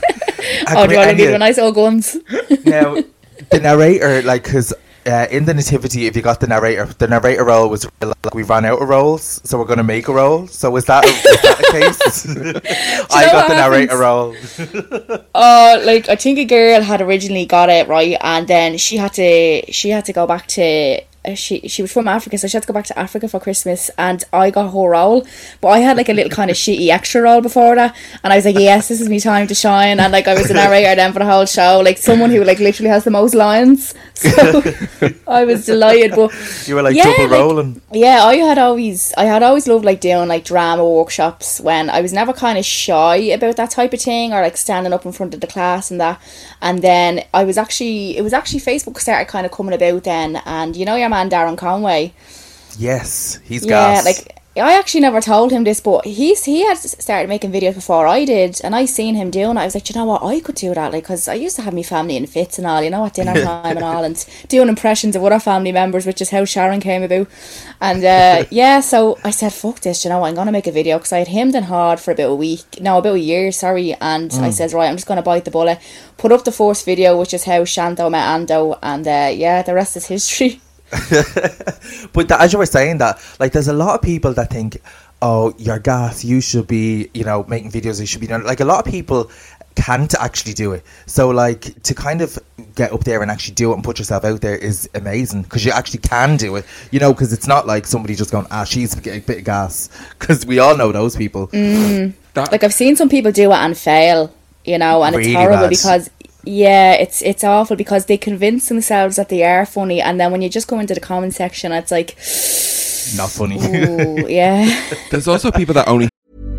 you want to And leave you- a nice old guns? Now, the narrator, like, because uh, in the Nativity, if you got the narrator, the narrator role was like, we ran out of roles, so we're going to make a role. So was that a, was that the case? I know got what the narrator happens? role. Oh, like, I think a girl had originally got it right, and then she had to she had to go back to uh, she she was from Africa, so she had to go back to Africa for Christmas, and I got her role, but I had like a little kind of shitty extra role before that, and I was like, yes, this is me time to shine, and like I was the narrator then for the whole show, like someone who like literally has the most lines, so I was delighted. But You were like yeah, double like, rolling. yeah, I had always I had always loved like doing like drama workshops, when I was never kind of shy about that type of thing, or like standing up in front of the class and that. And then I was actually it was actually Facebook started kind of coming about then, and you know your man Darren Conway. Yes, he's Yeah, gas. like I actually never told him this, but he's he had started making videos before I did, and I seen him doing it. I was like, you know what, I could do that, like, because I used to have my family in fits and all, you know, at dinner time and all, and doing impressions of other family members, which is how Sharon came about. And uh, yeah, so I said, fuck this, you know what, I'm gonna make a video, because I had hemmed and hawed for about a week, no, about a year, sorry, and I said, right, I'm just gonna bite the bullet, put up the first video, which is how Shanto met Ando, and uh, yeah, the rest is history. But the, as you were saying that, like, there's a lot of people that think, oh, you're gas, you should be, you know, making videos, you should be doing, like, a lot of people can't actually do it. So, like, to kind of get up there and actually do it and put yourself out there is amazing, because you actually can do it, you know, because it's not like somebody just going, ah, she's a bit of gas, because we all know those people. Mm. That- Like, I've seen some people do it and fail, you know, and Really it's horrible bad. because, yeah, it's it's awful, because they convince themselves that they are funny, and then when you just go into the comment section, it's like, Not funny. ooh, yeah. There's also people that only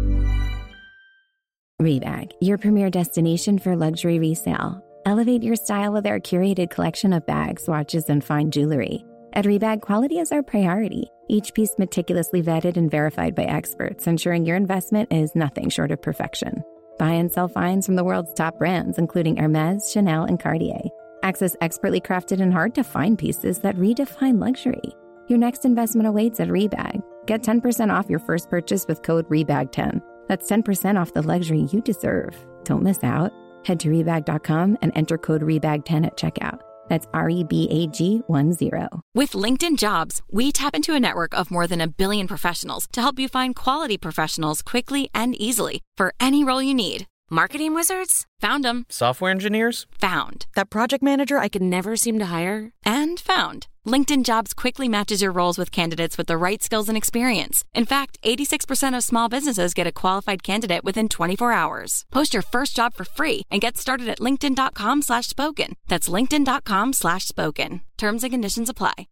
Rebag, your premier destination for luxury resale. Elevate your style with our curated collection of bags, watches, and fine jewelry. At Rebag, quality is our priority. Each piece meticulously vetted and verified by experts, ensuring your investment is nothing short of perfection. Buy and sell finds from the world's top brands, including Hermes, Chanel, and Cartier. Access expertly crafted and hard-to-find pieces that redefine luxury. Your next investment awaits at Rebag. Get ten percent off your first purchase with code R E B A G ten. That's ten percent off the luxury you deserve. Don't miss out. Head to rebag dot com and enter code R E B A G ten at checkout. That's R E B A G one zero. With LinkedIn Jobs, we tap into a network of more than a billion professionals to help you find quality professionals quickly and easily for any role you need. Marketing wizards? Found them. Software engineers? Found. That project manager I could never seem to hire? And found. LinkedIn Jobs quickly matches your roles with candidates with the right skills and experience. In fact, eighty-six percent of small businesses get a qualified candidate within twenty-four hours. Post your first job for free and get started at linkedin.com slash spoken. That's linkedin.com slash spoken. Terms and conditions apply.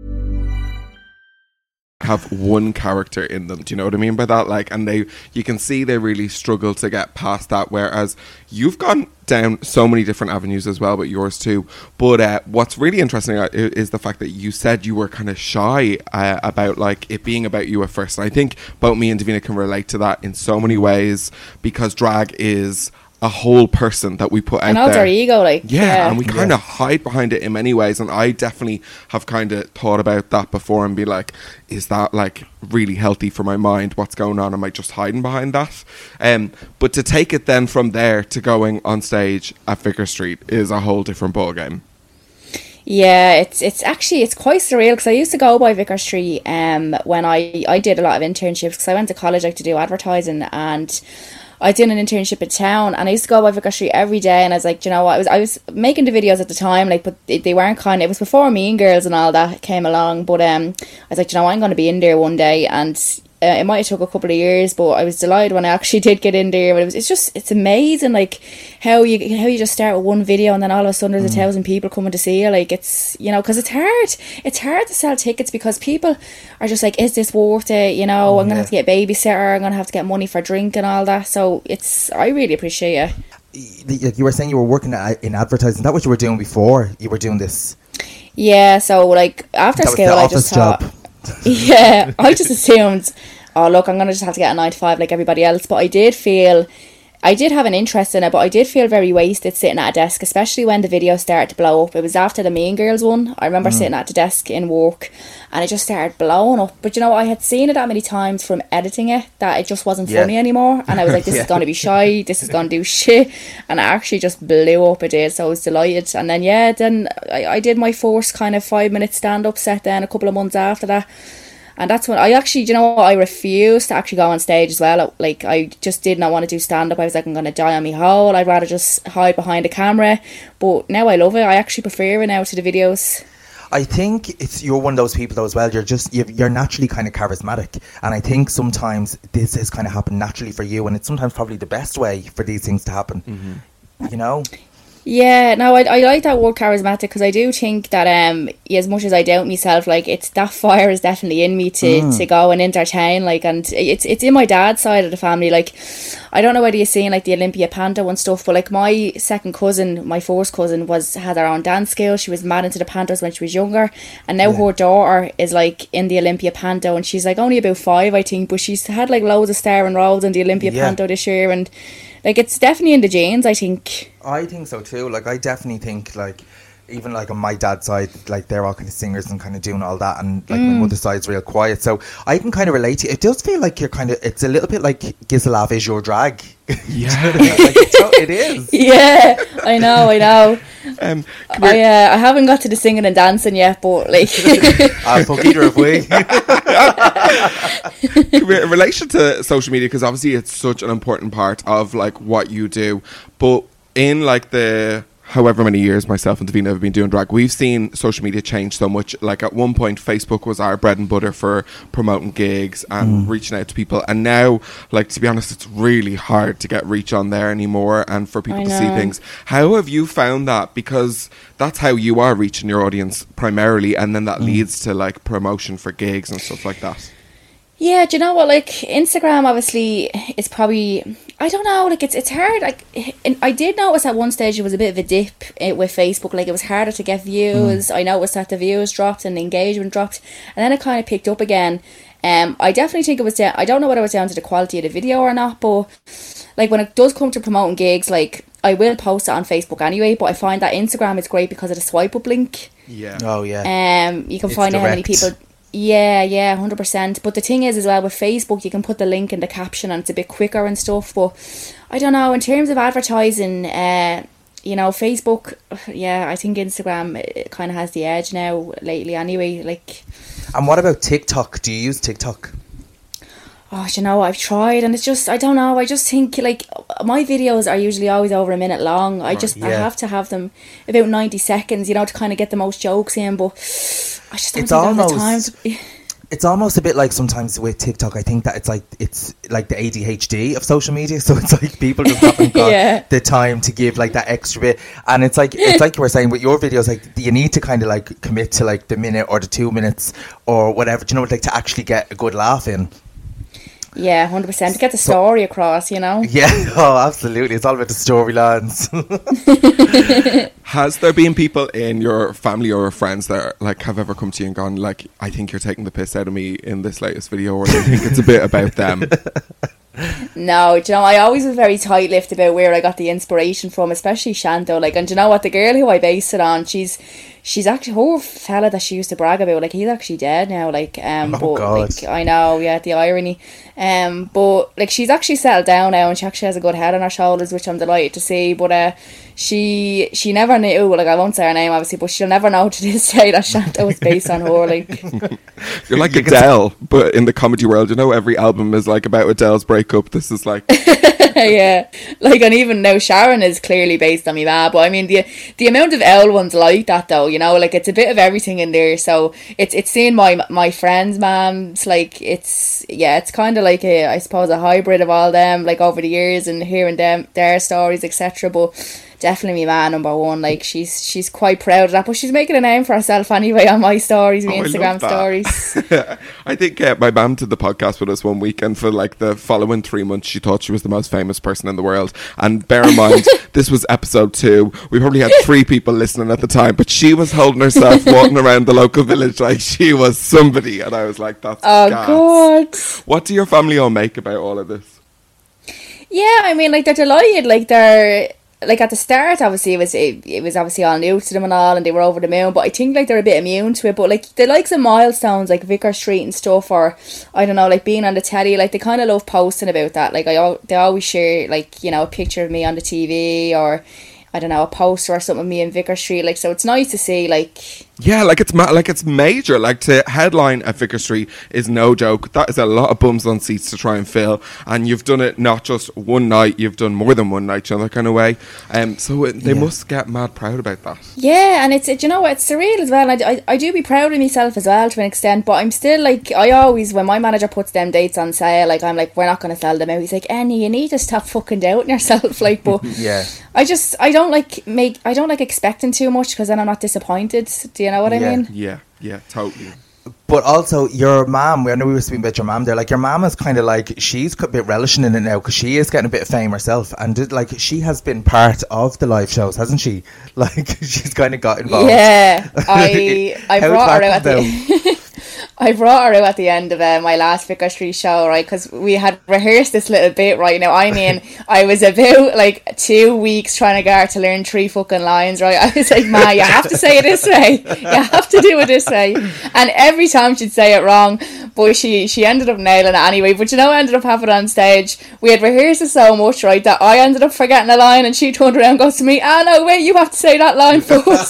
have one character in them. Do you know what I mean by that? Like, and they, you can see they really struggle to get past that. Whereas you've gone down so many different avenues as well, but yours too. But uh, what's really interesting is the fact that you said you were kind of shy uh, about like it being about you at first. And I think both me and Davina can relate to that in so many ways, because drag is a whole person that we put out and there. alter ego, like Yeah, yeah. and we kind of hide behind it in many ways, and I definitely have kind of thought about that before and be like, is that like really healthy for my mind? What's going on? Am I just hiding behind that? Um, but to take it then from there to going on stage at Vicar Street is a whole different ballgame. Yeah, it's it's actually it's quite surreal, because I used to go by Vicar Street um when I I did a lot of internships, because I went to college like to do advertising, and I did an internship in town, and I used to go by Vicar Street every day, and I was like, do you know what, I was I was making the videos at the time, like, but they, they weren't kind of, it was before Mean Girls and all that came along, but um, I was like, do you know what, I'm going to be in there one day, and uh, it might have took a couple of years, but I was delighted when I actually did get in there. But it was, it's just, it's amazing, like, how you how you just start with one video, and then all of a sudden there's mm. a thousand people coming to see you, like, it's, you know, because it's hard, it's hard to sell tickets, because people are just like, is this worth it, you know, oh, I'm going to yeah. have to get a babysitter, I'm going to have to get money for drink and all that, so it's, I really appreciate it. You were saying you were working in advertising, is that what you were doing before you were doing this? Yeah, so, like, after that school, I just thought, job. yeah, I just assumed, oh, look, I'm going to just have to get a nine to five like everybody else. But I did feel, I did have an interest in it, but I did feel very wasted sitting at a desk, especially when the video started to blow up. It was after the Mean Girls one. I remember mm. sitting at the desk in work, and it just started blowing up. But, you know, I had seen it that many times from editing it that it just wasn't yeah. funny anymore. And I was like, this yeah. is going to be shy, this is going to do shit. And it actually just blew up, it did. So I was delighted. And then, yeah, then I, I did my first kind of five minute stand-up set then a couple of months after that. And that's when I actually, do you know what, I refused to actually go on stage as well. Like, I just did not want to do stand-up. I was like, I'm going to die on me hole. I'd rather just hide behind a camera. But now I love it. I actually prefer it now to the videos. I think it's you're one of those people though as well. You're just you're naturally kind of charismatic, and I think sometimes this has kind of happened naturally for you, and it's sometimes probably the best way for these things to happen. Mm-hmm. You know. Yeah, no, I, I like that word charismatic, because I do think that um, as much as I doubt myself, like, it's that fire is definitely in me to, mm. to go and entertain, like, and it's it's in my dad's side of the family. Like, I don't know whether you've seen like the Olympia Panto and stuff, but like my second cousin, my first cousin, was had her own dance school. She was mad into the Pantos when she was younger, and now yeah. her daughter is like in the Olympia Panto, and she's like only about five, I think, but she's had like loads of starring roles in the Olympia yeah. Panto this year, and like, it's definitely in the genes, I think. I think so too. Like, I definitely think, like, even like on my dad's side, like, they're all kind of singers and kind of doing all that, and like mm. my mother's side's real quiet. So I can kind of relate to you. It does feel like you're kind of, it's a little bit like Giselav is your drag. Yeah. Like, it's, it is. Yeah, I know, I know. Um, I uh, I haven't got to the singing and dancing yet, but like, I'll fuck either of we. In relation to social media, because obviously it's such an important part of like what you do, but in like the however many years myself and Davina have been doing drag, we've seen social media change so much. Like, at one point Facebook was our bread and butter for promoting gigs and mm. reaching out to people, and now, like, to be honest, it's really hard to get reach on there anymore and for people to see things. How have you found that? Because that's how you are reaching your audience primarily, and then that mm. leads to like promotion for gigs and stuff like that. Yeah, do you know what, like, Instagram obviously is probably, I don't know, like, it's it's hard. Like, I did notice at one stage it was a bit of a dip with Facebook, like, it was harder to get views. Mm. I noticed that the views dropped and the engagement dropped, and then it kind of picked up again. Um, I definitely think it was down, I don't know whether it was down to the quality of the video or not, but like, when it does come to promoting gigs, like, I will post it on Facebook anyway, but I find that Instagram is great because of the swipe up link. Yeah. Oh yeah. Um, you can it's find out how many people. Yeah, yeah, one hundred percent. But the thing is as well, with Facebook, you can put the link in the caption and it's a bit quicker and stuff. But I don't know, in terms of advertising, uh, you know, Facebook, yeah, I think Instagram kind of has the edge now lately anyway. Like. And what about TikTok? Do you use TikTok? Oh, you know, I've tried, and it's just, I don't know, I just think, like, my videos are usually always over a minute long. I just, yeah. I have to have them about ninety seconds, you know, to kind of get the most jokes in, but I just don't it's think almost, I have the time to... It's almost a bit like sometimes with TikTok, I think that it's like it's like the A D H D of social media, so it's like people just haven't got yeah. the time to give like that extra bit, and it's like it's like you were saying with your videos, like you need to kind of like commit to like the minute or the two minutes or whatever, do you know, like to actually get a good laugh in. Yeah, one hundred percent. To get the story across, you know? Yeah, oh, absolutely. It's all about the storylines. Has there been people in your family or friends that like have ever come to you and gone, like, I think you're taking the piss out of me in this latest video, or do you think it's a bit about them? No, do you know, I always was very tight-lipped about where I got the inspiration from, especially Shanto. Like, and do you know what? The girl who I based it on, she's... She's actually, her fella that she used to brag about, like, he's actually dead now, like, um, oh, but, God. like, I know, yeah, the irony, Um, but like she's actually settled down now, and she actually has a good head on her shoulders, which I'm delighted to see. But uh, she she never knew, like I won't say her name obviously, but she'll never know to this day that Shanto was based on her. Like you're like Adele, but in the comedy world, you know, every album is like about Adele's breakup. This is like yeah, like, and even now Sharon is clearly based on me ma, but I mean the the amount of L ones like that though, you know, like it's a bit of everything in there. So it's it's seeing my my friends' mums, like it's yeah, it's kind of like a I suppose a hybrid of all them, like over the years and hearing them their stories, et cetera. But definitely my ma number one, like she's she's quite proud of that, but she's making a name for herself anyway on my stories, my oh, Instagram stories. I think uh, my mum did the podcast with us one week, and for like the following three months she thought she was the most famous person in the world. And bear in mind, this was episode two. We probably had three people listening at the time, but she was holding herself walking around the local village like she was somebody, and I was like, that's oh gas. God. What do your family all make about all of this? Yeah, I mean, like they're delighted, like they're like at the start obviously it was it, it was obviously all new to them and all, and they were over the moon, but I think like they're a bit immune to it. But like they like some milestones like Vicar Street and stuff, or I don't know, like being on the telly, like they kind of love posting about that. Like I they always share like, you know, a picture of me on the T V, or I don't know, a poster or something of me in Vicar Street. Like, so it's nice to see, like, yeah, like it's ma- like it's major. Like to headline at Vicar Street is no joke. That is a lot of bums on seats to try and fill, and you've done it not just one night, you've done more than one night, you know, that kind of way. Um, so it, they yeah. must get mad proud about that. Yeah, and it's it, you know what, it's surreal as well. I, I, I do be proud of myself as well to an extent, but I'm still like, I always, when my manager puts them dates on sale, like I'm like, we're not going to sell them out. He's like, Annie, you need to stop fucking doubting yourself. Like, but yeah, I just I don't like make I don't like expecting too much, because then I'm not disappointed. Do you know what yeah. I mean? Yeah, yeah, totally. But also, your mum, I know we were speaking about your mum there, like your mum is kind of like, she's a bit relishing in it now, because she is getting a bit of fame herself, and it, like she has been part of the live shows, hasn't she? Like she's kind of got involved. Yeah, I I brought her out at the I brought her out at the end of uh, my last Vicar Street show, right, because we had rehearsed this little bit, right. Now, I mean, I was about like two weeks trying to get her to learn three fucking lines, right. I was like, Ma, you have to say it this way, you have to do it this way, and every time she'd say it wrong, but she she ended up nailing it anyway. But you know, I ended up having it on stage. We had rehearsed it so much, right, that I ended up forgetting a line, and she turned around and goes to me, ah no, wait, you have to say that line first.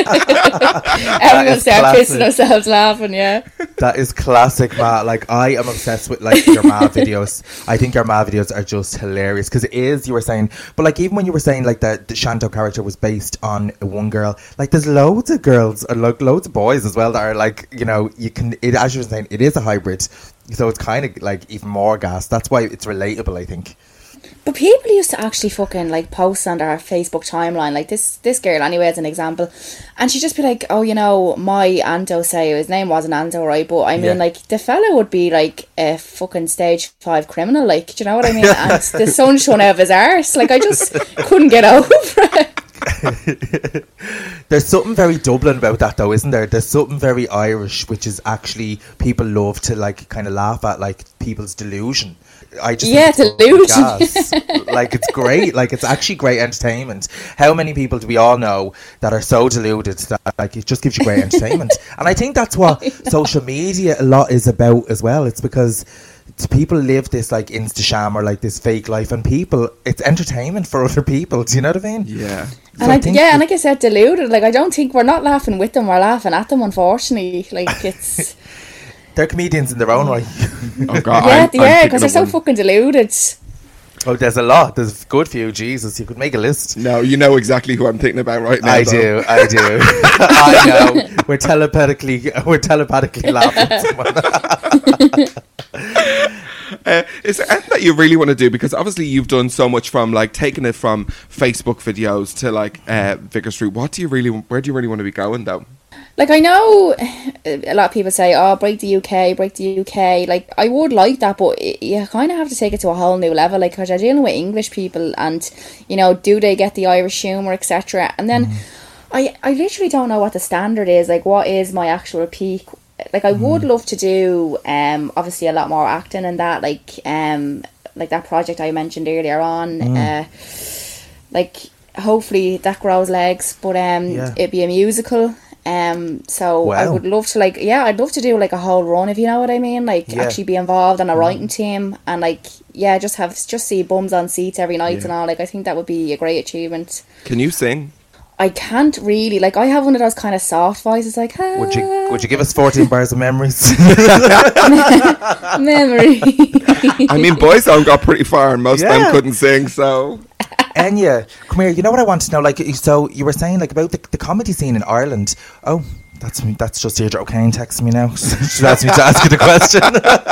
Everyone started pissing themselves laughing. Yeah, that is classic, Ma. Like I am obsessed with like your Ma videos. I think your Ma videos are just hilarious, because it is, you were saying, but like even when you were saying like that the Shanto character was based on one girl, like there's loads of girls and like loads of boys as well that are like, you know, you can, it, as you were saying, it is a hybrid, so it's kind of like even more gas. That's why it's relatable, I think. But people used to actually fucking like post on their Facebook timeline, like this this girl anyway as an example, and she'd just be like, oh, you know, my Anto say, his name wasn't Anto, right, but I mean, yeah. like the fella would be like a fucking stage five criminal, like, do you know what I mean? And the sun shone out of his arse, like I just couldn't get over it. There's something very Dublin about that though, isn't there? There's something very Irish, which is actually, people love to like kind of laugh at, like people's delusion. I just yeah, delusion. Like it's great. Like it's actually great entertainment. How many people do we all know that are so deluded that like it just gives you great entertainment? And I think that's what social media a lot is about as well. It's because it's people live this like Instasham or like this fake life, and people, it's entertainment for other people. Do you know what I mean? Yeah. So and I, I think yeah, and like I said, deluded. Like I don't think we're not laughing with them; we're laughing at them. Unfortunately, like it's. They're comedians in their own way. Oh God! Yeah, I'm, yeah, I'm because they're so one. fucking deluded. Oh, there's a lot. There's a good few. Jesus, you could make a list. No, you know exactly who I'm thinking about right now. I though. do, I do. I know. We're telepathically, we're telepathically laughing at someone. Uh, is there anything that you really want to do? Because obviously you've done so much, from like taking it from Facebook videos to like uh, Vicar Street. What do you really, where do you really want to be going though? Like I know a lot of people say, oh, break the U K, break the U K. Like I would like that, but it, you kind of have to take it to a whole new level. Like because you're dealing with English people, and you know, do they get the Irish humour, et cetera. And then mm. I, I literally don't know what the standard is. Like what is my actual peak? Like I would mm. love to do um obviously a lot more acting and that, like um like that project I mentioned earlier on, mm. uh like hopefully that grows legs, but um yeah. it'd be a musical, Um, so Wow. I would love to like, yeah, I'd love to do like a whole run, if you know what I mean. Like Yeah. actually be involved on a writing team and like, yeah, just have just see bums on seats every night Yeah. and all. Like I think that would be a great achievement. Can you sing? I can't really like. I have one of those kind of soft voices, like ah, Would you would you give us fourteen bars of memories? memory. I mean, Boyzone got pretty far and most of Yeah. them couldn't sing, so... Enya, come here. You know what I want to know? Like, so you were saying like about the, the comedy scene in Ireland. Oh, that's me. That's just Deirdre O'Kane texting me now. She's asked me to ask you the question.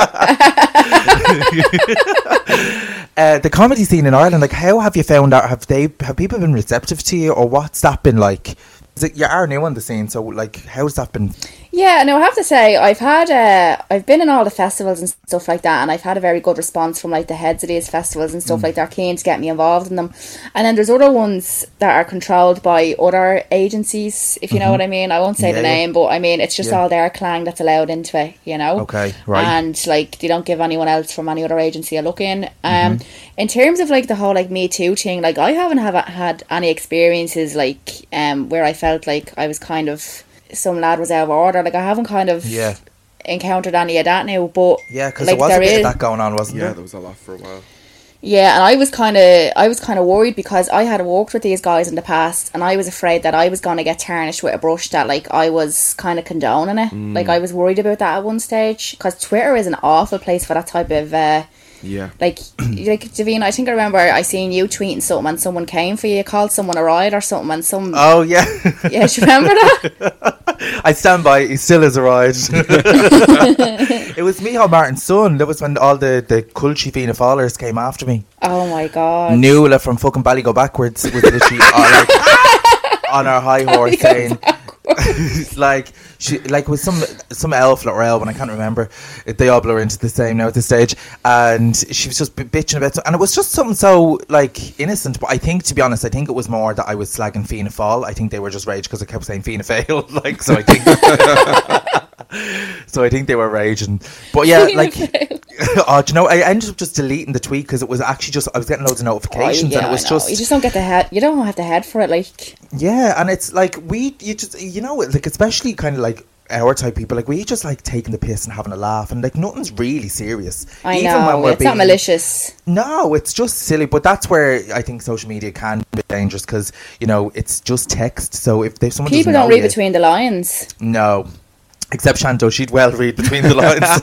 uh, the comedy scene in Ireland. Like, how have you found out? Have they? Have people been receptive to you, or what's that been like? Is it, you are new on the scene, so like, how's that been? Yeah, no, I have to say I've had uh, I've been in all the festivals and stuff like that, and I've had a very good response from like the heads of these festivals and stuff Mm. like that, keen to get me involved in them. And then there's other ones that are controlled by other agencies, if you know Mhm. what I mean. I won't say Yeah, the yeah. name, but I mean it's just Yeah. all their clang that's allowed into it, you know. Okay, right. And like they don't give anyone else from any other agency a look in. Um, Mhm. in terms of like the whole like Me Too thing, like I haven't have had any experiences like um where I felt like I was kind of some lad was out of order. Like I haven't kind of Yeah. encountered any of that now, but Yeah, because like, there was a there bit is- of that going on, wasn't Yeah, there? there was a lot for a while. yeah, and I was kind of I was kind of worried because I had worked with these guys in the past, and I was afraid that I was going to get tarnished with a brush, that like I was kind of condoning it. Mm. Like I was worried about that at one stage, because Twitter is an awful place for that type of uh, Yeah. like like Davina. I think I remember I seen you tweeting something and someone came for you, called someone a riot or something, and some Oh yeah. yeah, do you remember that? I stand by. He still is a ride. It was Micheál Martin's son. That was when all the the Culture Fianna Fáilers came after me. Oh my god. Nuala from fucking Ballygo Backwards was literally on, like, on our high horse saying, like she like with some some elf or elf, and I can't remember. They all blur into the same now at this stage, and she was just b- bitching about, and it was just something so like innocent. But I think, to be honest, I think it was more that I was slagging Fianna Fáil. I think they were just rage because I kept saying Fianna Fáil. Like, so I think. So I think they were raging, but yeah, like, oh, do you know, I ended up just deleting the tweet because it was actually just I was getting loads of notifications, Oh, yeah, and it was I know. just you just don't get the head. You don't have the head for it, like. yeah, and it's like we, you just, you know, like especially kind of like our type people, like we just like taking the piss and having a laugh, and like nothing's really serious. I Even know when we're it's not being- malicious. No, it's just silly. But that's where I think social media can be dangerous because you know it's just text. So if there's someone People doesn't don't know read you- between the lines. No. Except Shanto, she'd well read between the lines.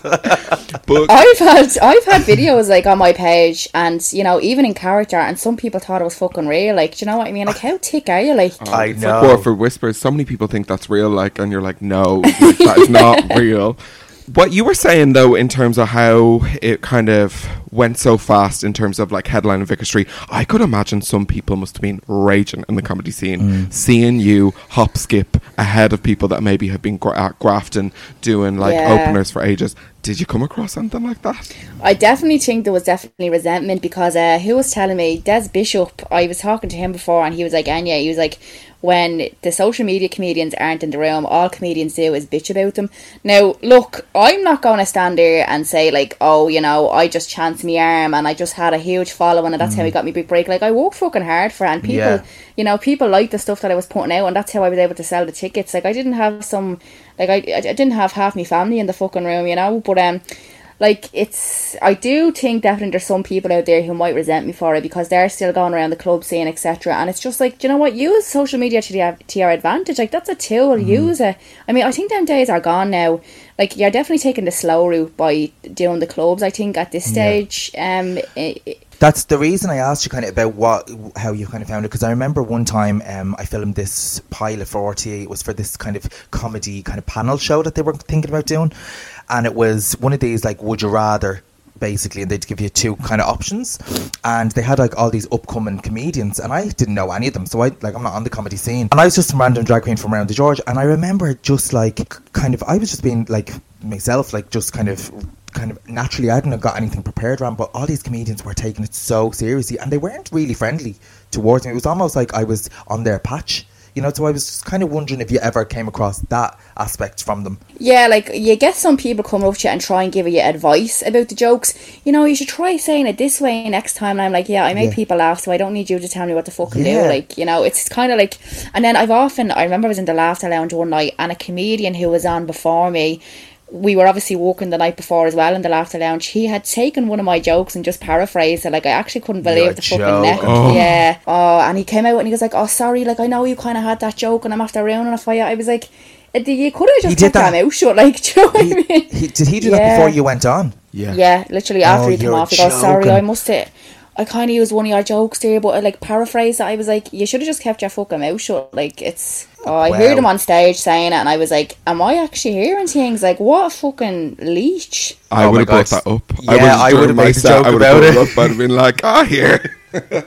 But I've had I've had videos like on my page, and you know, even in character, and some people thought it was fucking real. Like, do you know what I mean? Like, how thick are you? Like, Oh, I it's know. like Warford Whispers. So many people think that's real, like, and you're like, no, like, that is not real. What you were saying, though, in terms of how it kind of went so fast in terms of, like, headline of Vicar Street, I could imagine some people must have been raging in the comedy scene, Mm. seeing you hop skip ahead of people that maybe have been gra- at Grafton doing, like, Yeah. openers for ages. Did you come across something like that? I definitely think there was definitely resentment because uh, who was telling me? Des Bishop. I was talking to him before, and he was like, Anya, he was like, when the social media comedians aren't in the room, all comedians do is bitch about them. Now, look, I'm not going to stand there and say like, oh, you know, I just chanced my arm and I just had a huge following and that's how I got me big break. Like, I worked fucking hard for it, and people, Yeah. you know, people liked the stuff that I was putting out, and that's how I was able to sell the tickets. Like, I didn't have some, like, I, I didn't have half my family in the fucking room, you know, but um. Like, it's, I do think definitely there's some people out there who might resent me for it because they're still going around the club scene, et cetera. And it's just like, do you know what? Use social media to, the, to your advantage. Like, that's a tool. Use it. I mean, I think them days are gone now. Like, you're definitely taking the slow route by doing the clubs, I think, at this stage. Um, it, it, That's the reason I asked you kind of about what, how you kind of found it, because I remember one time um, I filmed this pilot for R T A. It was for this kind of comedy kind of panel show that they were thinking about doing, and it was one of these like Would You Rather, basically, and they'd give you two kind of options, and they had like all these upcoming comedians, and I didn't know any of them, so I like I'm not on the comedy scene, and I was just some random drag queen from around the George, and I remember just like kind of I was just being like myself, like just kind of kind of naturally. I hadn't have got anything prepared around, but all these comedians were taking it so seriously, and they weren't really friendly towards me. It was almost like I was on their patch, You know, so I was just kind of wondering if you ever came across that aspect from them. Yeah, like, you get some people coming up to you and try and give you advice about the jokes. You know, you should try saying it this way next time. And I'm like, yeah, I make Yeah. people laugh, so I don't need you to tell me what to fucking Yeah. do. Like, you know, it's kind of like... And then I've often... I remember I was in the Laughter Lounge one night, and a comedian who was on before me... We were obviously walking the night before as well in the Laughter Lounge. He had taken one of my jokes and just paraphrased it. Like, I actually couldn't believe You're the fucking joking. neck. Oh. Yeah. Oh, and he came out and he was like, oh, sorry, like, I know you kind of had that joke and I'm after ruining it for you. I was like, "Uh, you could have He just did kept that that. mouth shut. Like, do you know what I mean? He, did he do that Yeah. before you went on? Yeah. Yeah, literally after Oh, he came you're off, he goes, sorry, joking. I must have... I kind of used one of your jokes there, but I, like, paraphrased it. I was like, you should have just kept your fucking mouth shut. Like, it's... Oh, I Wow. heard him on stage saying it, and I was like, am I actually hearing things? Like, what a fucking leech. I Oh would my have brought God. that up. Yeah, I would have made a joke I would about have it. up. I'd have been like, ah, here.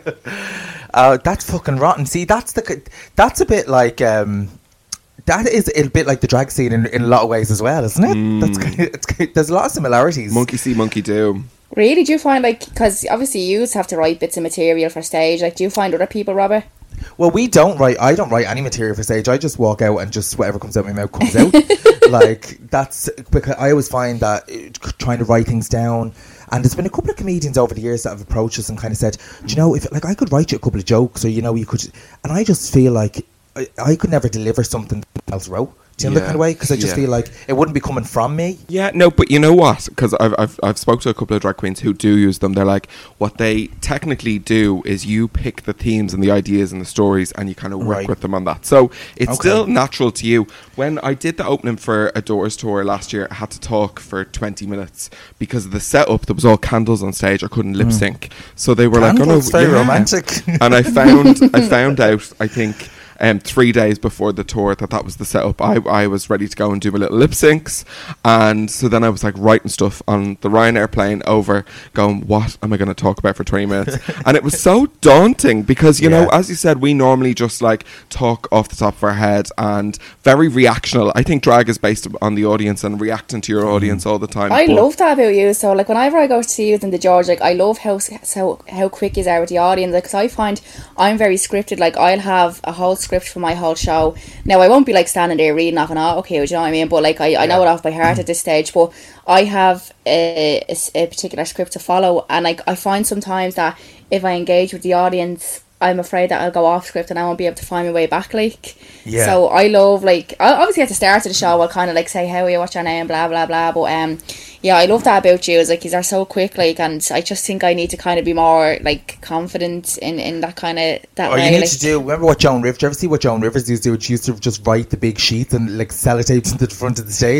Uh, that's fucking rotten. See, that's the that's a bit like um, that is a bit like the drag scene in, in a lot of ways as well, isn't it? That's it's, there's a lot of similarities. Monkey see, monkey do. Really? Do you find, like, because obviously you have to write bits of material for stage, like, do you find other people, Robert? Well, we don't write. I don't write any material for stage. I just walk out and just whatever comes out my mouth comes out. Like, that's because I always find that uh, trying to write things down. And there's been a couple of comedians over the years that have approached us and kind of said, do you know, if like I could write you a couple of jokes, or you know, you could, and I just feel like I, I could never deliver something else wrote. Do you know Yeah. that kind of way? Because I just Yeah. feel like it wouldn't be coming from me. Yeah, no, but you know what? Because I've, I've I've spoke to a couple of drag queens who do use them. They're like, what they technically do is you pick the themes and the ideas and the stories, and you kind of work Right. with them on that. So it's Okay. still natural to you. When I did the opening for a Doors tour last year, I had to talk for twenty minutes because of the setup. There was all candles on stage. I couldn't lip sync, so they were Candles? like, "Oh no, Very yeah." romantic. And I found I found out, I think. Um, three days before the tour, that that was the setup. I I was ready to go and do my little lip syncs, and so then I was like writing stuff on the Ryanair plane over, going, what am I going to talk about for twenty minutes? And it was so daunting because, you know, Yeah. as you said, we normally just like talk off the top of our head and very reactional. I think drag is based on the audience and reacting to your audience all the time. I but- love that about you. So, like, whenever I go to see you in the George, like, I love how so how quick you are with the audience. Because I find I'm very scripted. Like, I'll have a whole script for my whole show. Now, I won't be like standing there reading off and oh, okay, do you know what I mean? But like, I, I know it off by heart at this stage. But I have a, a, a particular script to follow, and like, I find sometimes that if I engage with the audience, I'm afraid that I'll go off script and I won't be able to find my way back. Like, Yeah. so I love, like, I- obviously at the start of the show I'll kind of like say, how are you, what's your name, blah blah blah. But um, yeah, I love that about you. Is like, you are so quick, like, and I just think I need to kind of be more like confident in in that kind of that Or way. you need like, to do. Remember what Joan Rivers? Do you ever see what Joan Rivers used to do? She used to just write the big sheets and like sellotape to the front of the stage.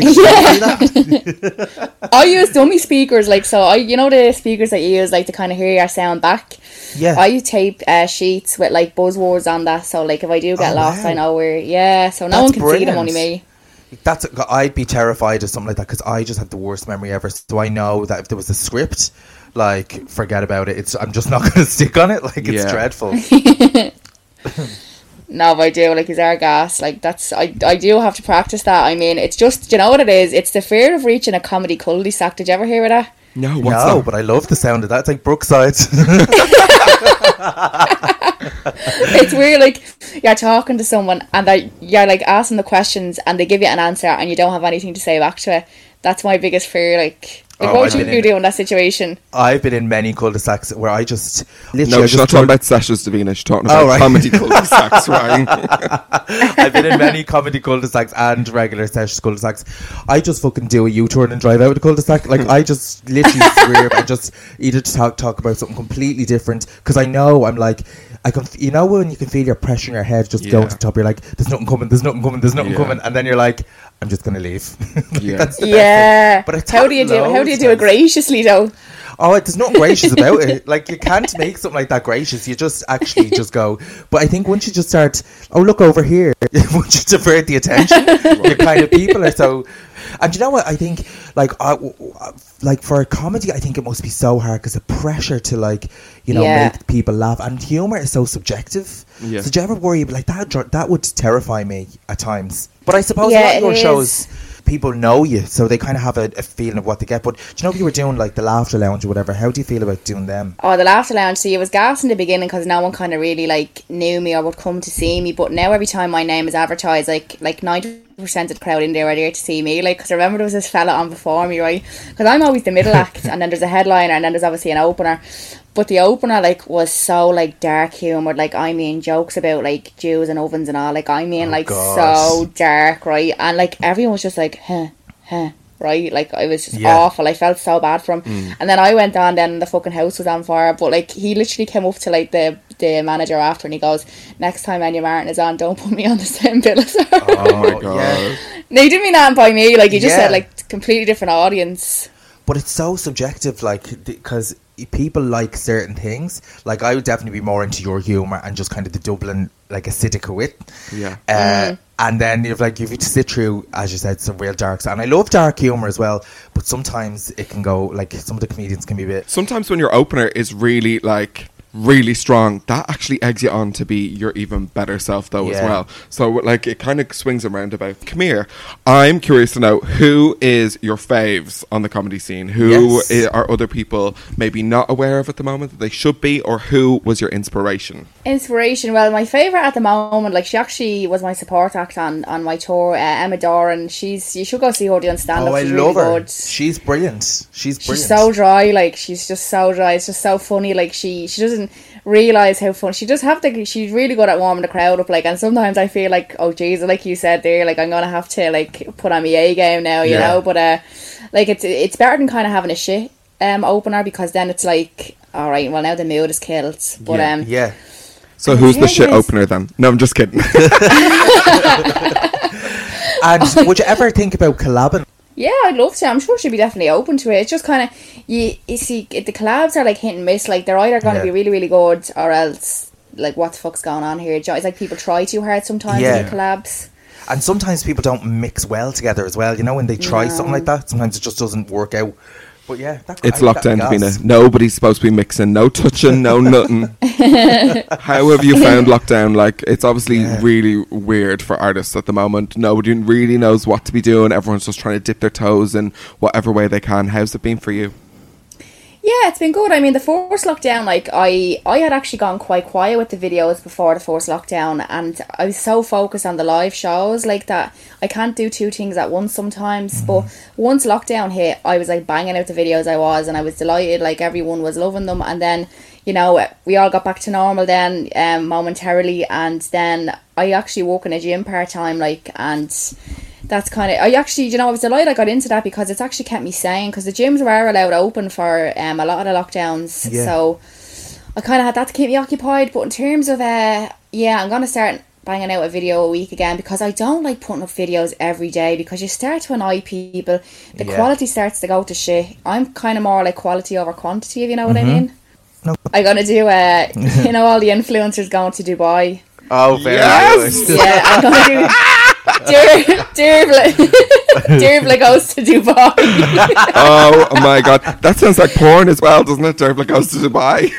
Yeah. I use dummy speakers, like, so I, you know, the speakers that you use like to kind of hear your sound back. Yeah. I tape uh, sheets with like buzzwords on that, so like if I do get Oh, lost, wow. I know where. Yeah, so no That's one can see them, brilliant. only me. That's I'd be terrified of something like that because I just have the worst memory ever. So I know that if there was a script, like, forget about it. It's I'm just not going to stick on it. Like, it's Yeah. dreadful. No, but I do, like, is our gas, like, that's, I, I do have to practice that. I mean, it's just, do you know what it is? It's the fear of reaching a comedy cul-de-sac. Did you ever hear of that? No, what's No, that? but I love the sound of that. It's like Brookside. It's weird, like, you're talking to someone and they, you're, like, asking the questions and they give you an answer and you don't have anything to say back to it. That's my biggest fear, like, like Oh, what I've would you been in- do in that situation? I've been in many cul-de-sacs where I just literally. No, I she's just not talking pull- about sessions, Davina. She's talking Oh, about right. comedy cul-de-sacs, right? I've been in many comedy cul-de-sacs and regular sessions cul-de-sacs. I just fucking do a U-turn and drive out of the cul-de-sac. Like, I just literally swerve and just either talk talk about something completely different because I know I'm like. I can, you know, when you can feel your pressure in your head just Yeah. going to the top, you're like, there's nothing coming, there's nothing coming, there's nothing Yeah. coming, and then you're like, I'm just gonna leave. Like, Yeah. that's the best Yeah. thing. But it's How do you do, how do you do it graciously, though? Oh, there's nothing gracious about it. Like, you can't make something like that gracious. You just actually just go. But I think once you just start, oh, look over here, once you divert the attention, your kind of people are so. And you know what? I think, like, uh, like for a comedy, I think it must be so hard because the pressure to, like, you know, Yeah. make people laugh, and humor is so subjective. Yeah. So do you ever worry like that? dr- That would terrify me at times. But I suppose Yeah, a lot of it your is. shows. people know you, so they kind of have a, a feeling of what they get. But do you know if you were doing like the Laughter Lounge or whatever, how do you feel about doing them? Oh, the Laughter Lounge. See, it was gas in the beginning because no one kind of really like knew me or would come to see me. But now every time my name is advertised, like like ninety percent of the crowd in there are there to see me. Like, because I remember there was this fella on before me, right? Because I'm always the middle act, and then there's a headliner, and then there's obviously an opener. But the opener, like, was so, like, dark humour. Like, I mean, jokes about, like, Jews and ovens and all. Like, I mean, oh, like, gosh. so dark, right? And, like, everyone was just like, huh, huh, right? Like, I was just yeah. awful. I felt so bad for him. Mm. And then I went on, then the fucking house was on fire. But, like, he literally came up to, like, the the manager after, and he goes, next time Enya Martin is on, don't put me on the same bill as her. Oh, my God. Yeah. No, he didn't mean that by me. Like, he just yeah. said, like, completely different audience. But it's so subjective, like, because people like certain things. Like, I would definitely be more into your humour and just kind of the Dublin, like, acidic wit. Yeah. Uh, mm. And then you've like, you have to sit through, as you said, some real darks. And I love dark humour as well, but sometimes it can go, like, some of the comedians can be a bit... Sometimes when your opener is really, like... really strong, that actually eggs you on to be your even better self though yeah. as well. So like it kind of swings around about. Come here, I'm curious to know who is your faves on the comedy scene, who yes. i- are other people maybe not aware of at the moment that they should be, or who was your inspiration? Inspiration, well, my favourite at the moment, like, she actually was my support act on, on my tour, uh, Emma Doran. She's, you should go see her doing stand-up. Oh, I she's love really her. Good. She's brilliant. She's brilliant. She's so dry, like, she's just so dry. It's just so funny, like, she, she doesn't realise how fun she does have the she's really good at warming the crowd up, like, and sometimes I feel like, oh Jesus, like you said there, like, I'm gonna have to like put on my A game now, you yeah. know, but uh like it's it's better than kind of having a shit um opener, because then it's like, all right, well, now the mood is killed. But yeah. um yeah so who's the shit opener then? No, I'm just kidding. And would you ever think about collabing? Yeah, I'd love to. I'm sure she'd be definitely open to it. It's just kind of, you, you see, the collabs are like hit and miss. Like, they're either going to yeah. be really, really good, or else, like, what the fuck's going on here? It's like people try too hard sometimes yeah. in collabs. And sometimes people don't mix well together as well. You know, when they try no. something like that, sometimes it just doesn't work out. But yeah, that, it's I, lockdown, Davina. Nobody's supposed to be mixing, no touching, no nothing. How have you found lockdown? Like, it's obviously yeah. really weird for artists at the moment. Nobody really knows what to be doing. Everyone's just trying to dip their toes in whatever way they can. How's it been for you? Yeah, it's been good. I mean, the first lockdown, like, I, I had actually gone quite quiet with the videos before the first lockdown, and I was so focused on the live shows, like, that I can't do two things at once sometimes. Mm. But once lockdown hit, I was like banging out the videos I was, and I was delighted, like, everyone was loving them. And then, you know, we all got back to normal then, um, momentarily, and then I actually work in a gym part-time, like, and... that's kind of, I actually, you know, I was delighted I got into that, because it's actually kept me sane, because the gyms were allowed open for um, a lot of the lockdowns, yeah. so I kind of had that to keep me occupied. But in terms of, uh, yeah, I'm going to start banging out a video a week again, because I don't like putting up videos every day, because you start to annoy people, the yeah. quality starts to go to shit. I'm kind of more like quality over quantity, if you know what mm-hmm. I mean. No. I'm going to do, uh, you know, all the influencers going to Dubai. Oh, very yes! good. Yeah, I'm going to do... Dervla Dervla goes to Dubai. Oh my God, that sounds like porn as well, doesn't it? Dervla goes to Dubai.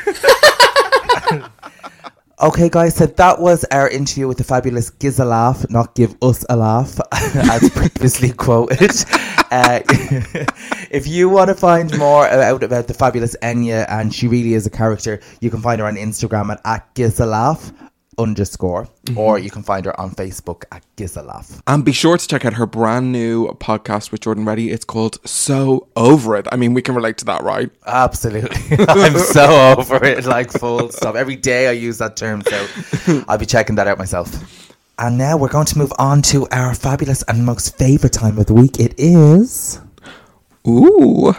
Okay, guys, so that was our interview with the fabulous Giz a Laugh, not Give Us a Laugh, as previously quoted. Uh, if you want to find more out about the fabulous Enya, and she really is a character, you can find her on Instagram at, at Giz a Laugh underscore, mm-hmm. or you can find her on Facebook at Giz a Laugh. And be sure to check out her brand new podcast with Jordan Reddy. It's called So Over It. I mean, we can relate to that, right? Absolutely. I'm so over it, like, full stop. Every day I use that term, so I'll be checking that out myself. And now we're going to move on to our fabulous and most favourite time of the week. It is... Ooh.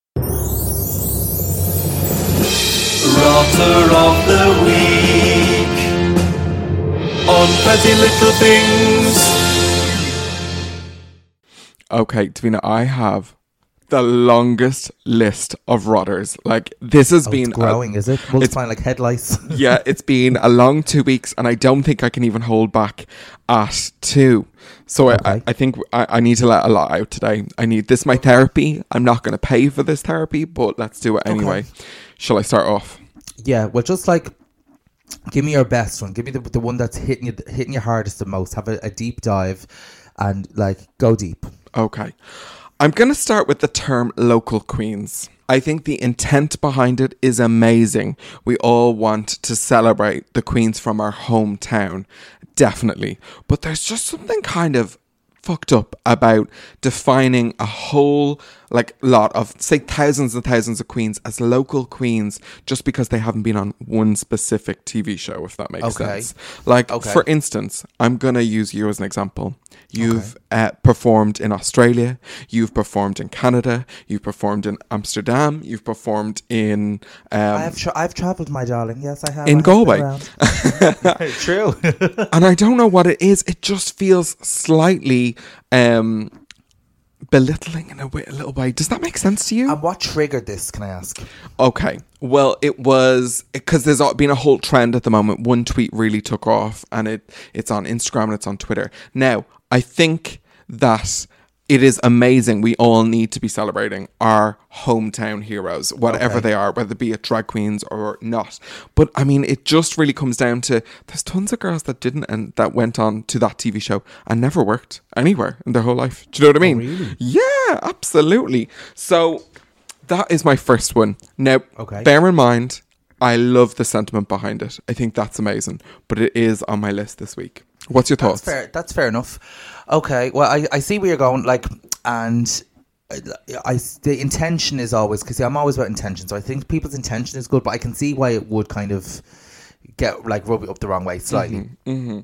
Rotter of the Week on Petty Little Things. Okay, Davina, I have the longest list of rotters. Like, this has oh, been it's growing, a, is it? Multiplying like headlights. Yeah, it's been a long two weeks, and I don't think I can even hold back at two. So okay. I, I think I, I need to let a lot out today. I need this my therapy. I'm not going to pay for this therapy, but let's do it anyway. Okay. Shall I start off? Yeah, well, just like, give me your best one. Give me the the one that's hitting you hitting you hardest the most. Have a, a deep dive, and like, go deep. Okay. I'm going to start with the term local queens. I think the intent behind it is amazing. We all want to celebrate the queens from our hometown, definitely. But there's just something kind of fucked up about defining a whole like lot of, say, thousands and thousands of queens as local queens just because they haven't been on one specific T V show, if that makes Okay. sense. Like, Okay. for instance, I'm going to use you as an example. You've Okay. uh, performed in Australia, you've performed in Canada, you've performed in Amsterdam, you've performed in... Um, I have tra- I've travelled, my darling. Yes, I have. in I have Galway. been around. True. And I don't know what it is. It just feels slightly um, belittling in a, way, a little way. Does that make sense to you? And what triggered this, can I ask? Okay. Well, it was because there's been a whole trend at the moment. One tweet really took off, and it it's on Instagram and it's on Twitter. Now, I think that it is amazing. We all need to be celebrating our hometown heroes, whatever Okay. they are, whether it be it drag queens or not. But I mean, it just really comes down to there's tons of girls that didn't and that went on to that T V show and never worked anywhere in their whole life. Do you know what I mean? Oh, really? Yeah, absolutely. So that is my first one. Now, Okay. bear in mind, I love the sentiment behind it. I think that's amazing. But it is on my list this week. What's your thoughts? That's fair. That's fair enough. Okay. Well, I, I see where you're going. Like, and I, I the intention is always, because I'm always about intention. So I think people's intention is good, but I can see why it would kind of get like rub it up the wrong way slightly. Mm-hmm.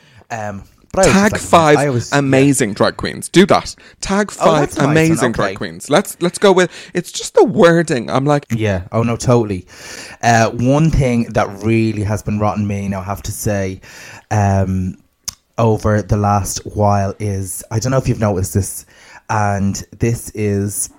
Um. But I always Tag like- five I always- amazing drag queens. Do that. Tag Oh, five that's a nice one, amazing okay. drag queens. Let's let's go with. It's just the wording. I'm like, Yeah. Oh no, totally. Uh, one thing that really has been rotten me, now I have to say, um, over the last while is, I don't know if you've noticed this, and this is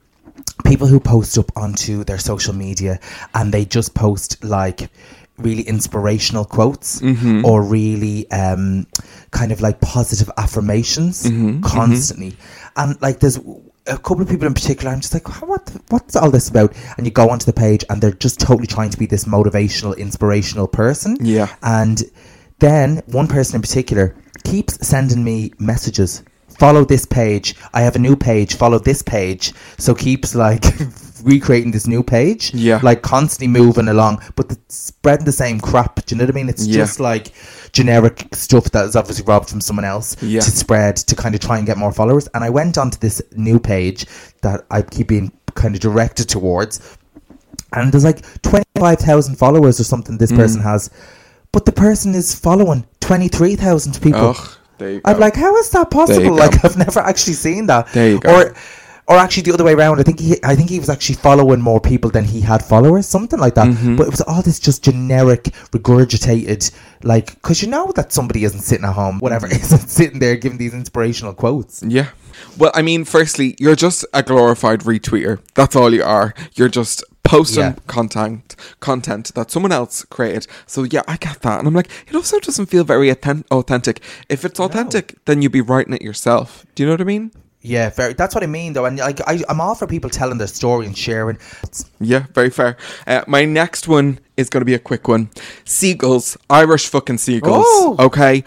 people who post up onto their social media and they just post like really inspirational quotes Mm-hmm. or really um, kind of like positive affirmations Mm-hmm. constantly. And like there's a couple of people in particular, I'm just like, what? What's all this about? And you go onto the page and they're just totally trying to be this motivational, inspirational person. Yeah. And then one person in particular keeps sending me messages. Follow this page. I have a new page. Follow this page. So keeps like recreating this new page. Yeah. Like constantly moving along, but the, spreading the same crap. Do you know what I mean? It's Yeah. just like generic stuff that is obviously robbed from someone else Yeah. to spread to kind of try and get more followers. And I went onto this new page that I keep being kind of directed towards, and there's like twenty-five thousand followers or something this Mm. person has, but the person is following twenty-three thousand people. ugh, there you go. I'm like, how is that There you possible? go. Like, I've never actually seen that. There you go. Or, or actually the other way around. I think he, I think he was actually following more people than he had followers, something like that. Mhm. But it was all this just generic, regurgitated, like, because you know that somebody isn't sitting at home, whatever, isn't sitting there giving these inspirational quotes. Yeah. Well, I mean, firstly, you're just a glorified retweeter. That's all you are. You're just posting Yeah. content content that someone else created. So yeah, I get that. And I'm like, it also doesn't feel very authen- authentic. If it's authentic, then you'd be writing it yourself. Do you know what I mean? Yeah, very. That's what I mean, though. And like, I, I'm all for people telling their story and sharing. Yeah, very fair. Uh, my next one is going to be a quick one. Seagulls. Irish fucking seagulls. Oh! Okay.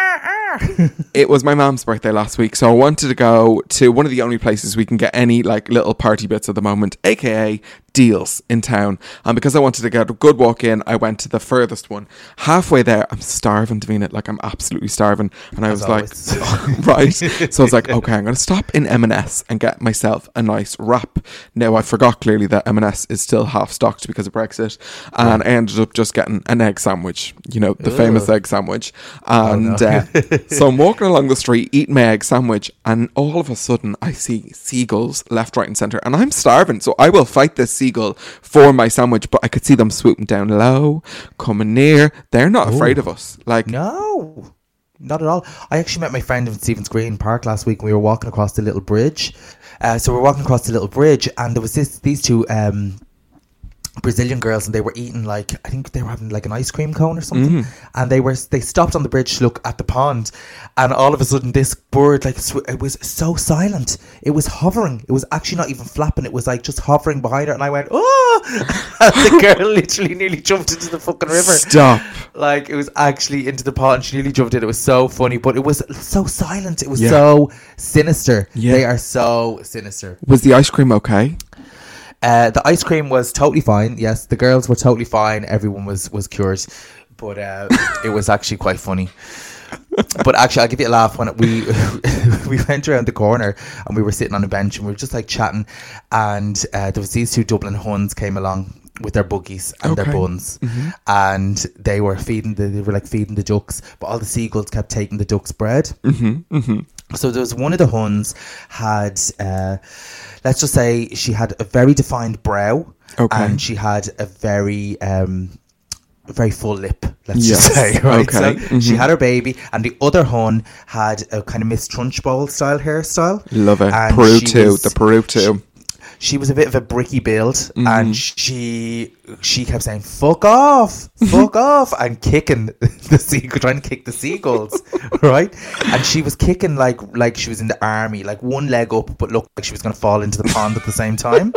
It was my mom's birthday last week, so I wanted to go to one of the only places we can get any like little party bits at the moment, aka Deals in town. And because I wanted to get a good walk in, I went to the furthest one. Halfway there, I'm starving, Davina. Like, I'm absolutely starving. And I As was like, always. right. So I was like, okay, I'm going to stop in M and S and get myself a nice wrap. Now, I forgot clearly that M and S is still half stocked because of Brexit. And I ended up just getting an egg sandwich, you know, the Ugh. famous egg sandwich. And no. uh, so I'm walking along the street, eating my egg sandwich, and all of a sudden I see seagulls left, right and centre. And I'm starving, so I will fight this seagull for my sandwich, but I could see them swooping down low, coming near. They're not Ooh. afraid of us. Like, No, not at all. I actually met my friend in Stephen's Green Park last week, and we were walking across the little bridge. Uh, so we were walking across the little bridge, and there was this these two um, Brazilian girls, and they were eating like, I think they were having like an ice cream cone or something, mm. and they were they stopped on the bridge to look at the pond, and all of a sudden this bird, like, sw- it was so silent, it was hovering, it was actually not even flapping, it was like just hovering behind her, and I went, oh, and the girl literally nearly jumped into the fucking river. Stop. Like, it was actually into the pond, she nearly jumped in. It was so funny, but it was so silent, it was yeah. so sinister. Yeah. They are so sinister. Was the ice cream okay? Uh, the ice cream was totally fine. Yes, the girls were totally fine. Everyone was, was cured. But uh, it was actually quite funny. But actually, I'll give you a laugh. When we we went around the corner and we were sitting on a bench and we were just like chatting. And uh, there was these two Dublin Huns came along with their buggies and okay. their buns. Mm-hmm. And they were feeding the, they were like feeding the ducks. But all the seagulls kept taking the ducks' bread. Mm-hmm. Mm-hmm. So there was one of the Huns had, uh, let's just say she had a very defined brow, okay. and she had a very, um, very full lip. Let's yes. just say, right? Okay. So mm-hmm. she had her baby, and the other Hun had a kind of Miss Trunchbull style hairstyle. Love it. And Peru too. Was, the Peru too. She, She was a bit of a bricky build, mm. and she she kept saying "fuck off, fuck off," and kicking the seagull, trying to kick the seagulls, right? And she was kicking like like she was in the army, like one leg up, but looked like she was going to fall into the pond at the same time.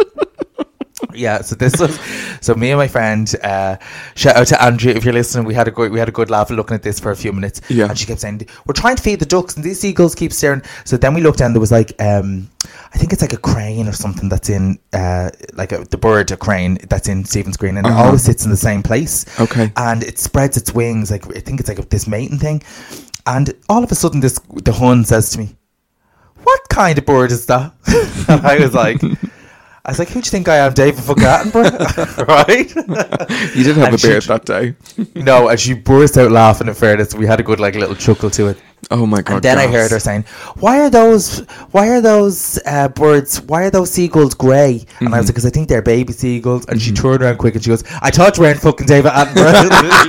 Yeah, so this was so me and my friend. Uh, shout out to Andrea if you're listening. We had a good we had a good laugh looking at this for a few minutes. Yeah, and she kept saying, "We're trying to feed the ducks, and these seagulls keep staring." So then we looked down. There was like, um, I think it's like a crane or something that's in, uh, like a, the bird, a crane that's in Stephen's Green, and uh-huh. it always sits in the same place. Okay, and it spreads its wings. Like I think it's like a, this mating thing, and all of a sudden, this the Hun says to me, "What kind of bird is that?" And I was like. I was like, who do you think I am, David fucking Attenborough? Right? You did have and a beard she, that day. No, and she burst out laughing, in fairness. We had a good like little chuckle to it. Oh my God. And then gosh. I heard her saying, why are those why are those uh, birds, why are those seagulls grey? Mm-hmm. And I was like, because I think they're baby seagulls. And mm-hmm. she turned around quick and she goes, I thought you weren't fucking David Attenborough.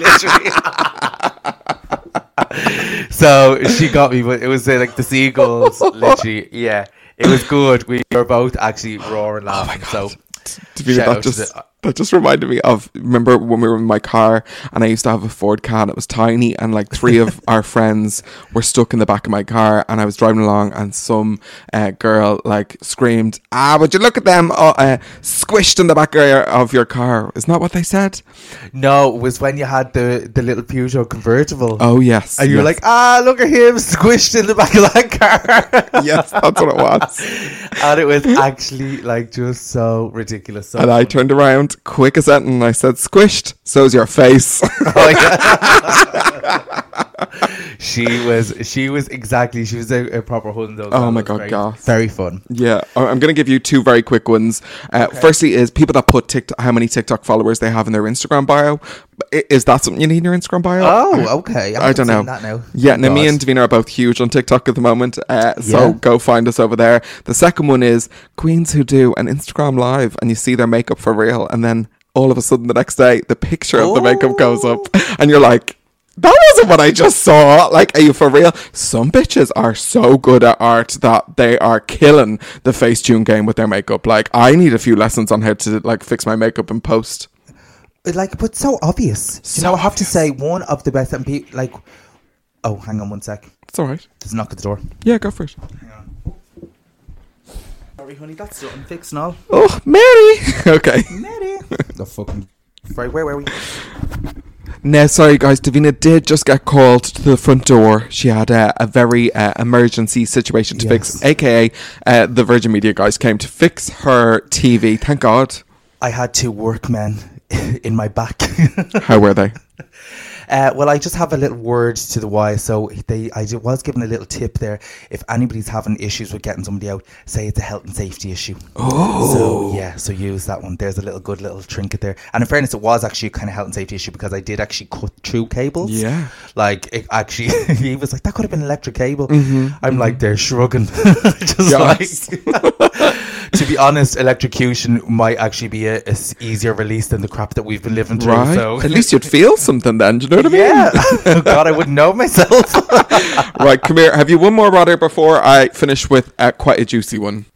Literally. So she got me, but it was uh, like the seagulls, literally, yeah. It was good. We were both actually roaring laughing. Oh so, Davina, that just the, that just reminded me of, remember when we were in my car and I used to have a Ford Ka. It was tiny, and like three of our friends were stuck in the back of my car, and I was driving along, and some uh, girl like screamed, "Ah, would you look at them? Oh, uh, squished in the back of your, of your car." Isn't that what they said? No, it was when you had the, the little Peugeot convertible. Oh yes, and you yes. were like, "Ah, look at him squished in the back of that car." Yes, that's what it was. And it was actually like just so ridiculous. So and funny. I turned around quick as that and I said, "Squished, so's your face." Oh, yeah. she was she was exactly she was a, a proper Hun though. Oh my God, gosh. Very fun. Yeah, I'm going to give you two very quick ones. Uh, okay. Firstly is people that put TikTok, how many TikTok followers they have in their Instagram bio. Is that something you need in your Instagram bio? Oh, okay. I, I don't know. That now. Yeah, oh, now me and Davina are both huge on TikTok at the moment, uh, so yeah. go find us over there. The second one is queens who do an Instagram live and you see their makeup for real, and then all of a sudden the next day the picture of oh. the makeup goes up and you're like, that wasn't what I just saw. Like, are you for real? Some bitches are so good at art that they are killing the Facetune game with their makeup. Like, I need a few lessons on how to like fix my makeup in post. Like, but so obvious. So you know, I have obvious. to say, one of the best, and people like, oh, hang on one sec. It's all right. There's a knock at the door. Yeah, go for it. Hang on. Sorry, honey, that's something fixed now. Oh, Mary. Okay. Mary. The fucking. Right, where were we? No, sorry guys, Davina did just get called to the front door. She had uh, a very uh, emergency situation to yes. fix, aka uh, the Virgin Media guys came to fix her T V. Thank God. I had two workmen in my back. How were they? Uh, well, I just have a little word to the Y. So they, I was given a little tip there. If anybody's having issues with getting somebody out, say it's a health and safety issue. Oh, so yeah, so use that one. There's a little good little trinket there. And in fairness, it was actually a kind of health and safety issue because I did actually cut through cables. Yeah, like it actually, he was like, that could have been an electric cable. Mm-hmm, I'm mm-hmm. like, they're shrugging. Just yes. like. To be honest, electrocution might actually be a, a easier release than the crap that we've been living through. Right. So at least you'd feel something then. Do you know what I mean? Yeah. Oh God, I wouldn't know myself. Right, come here. Have you one more, Rodder, before I finish with uh, quite a juicy one?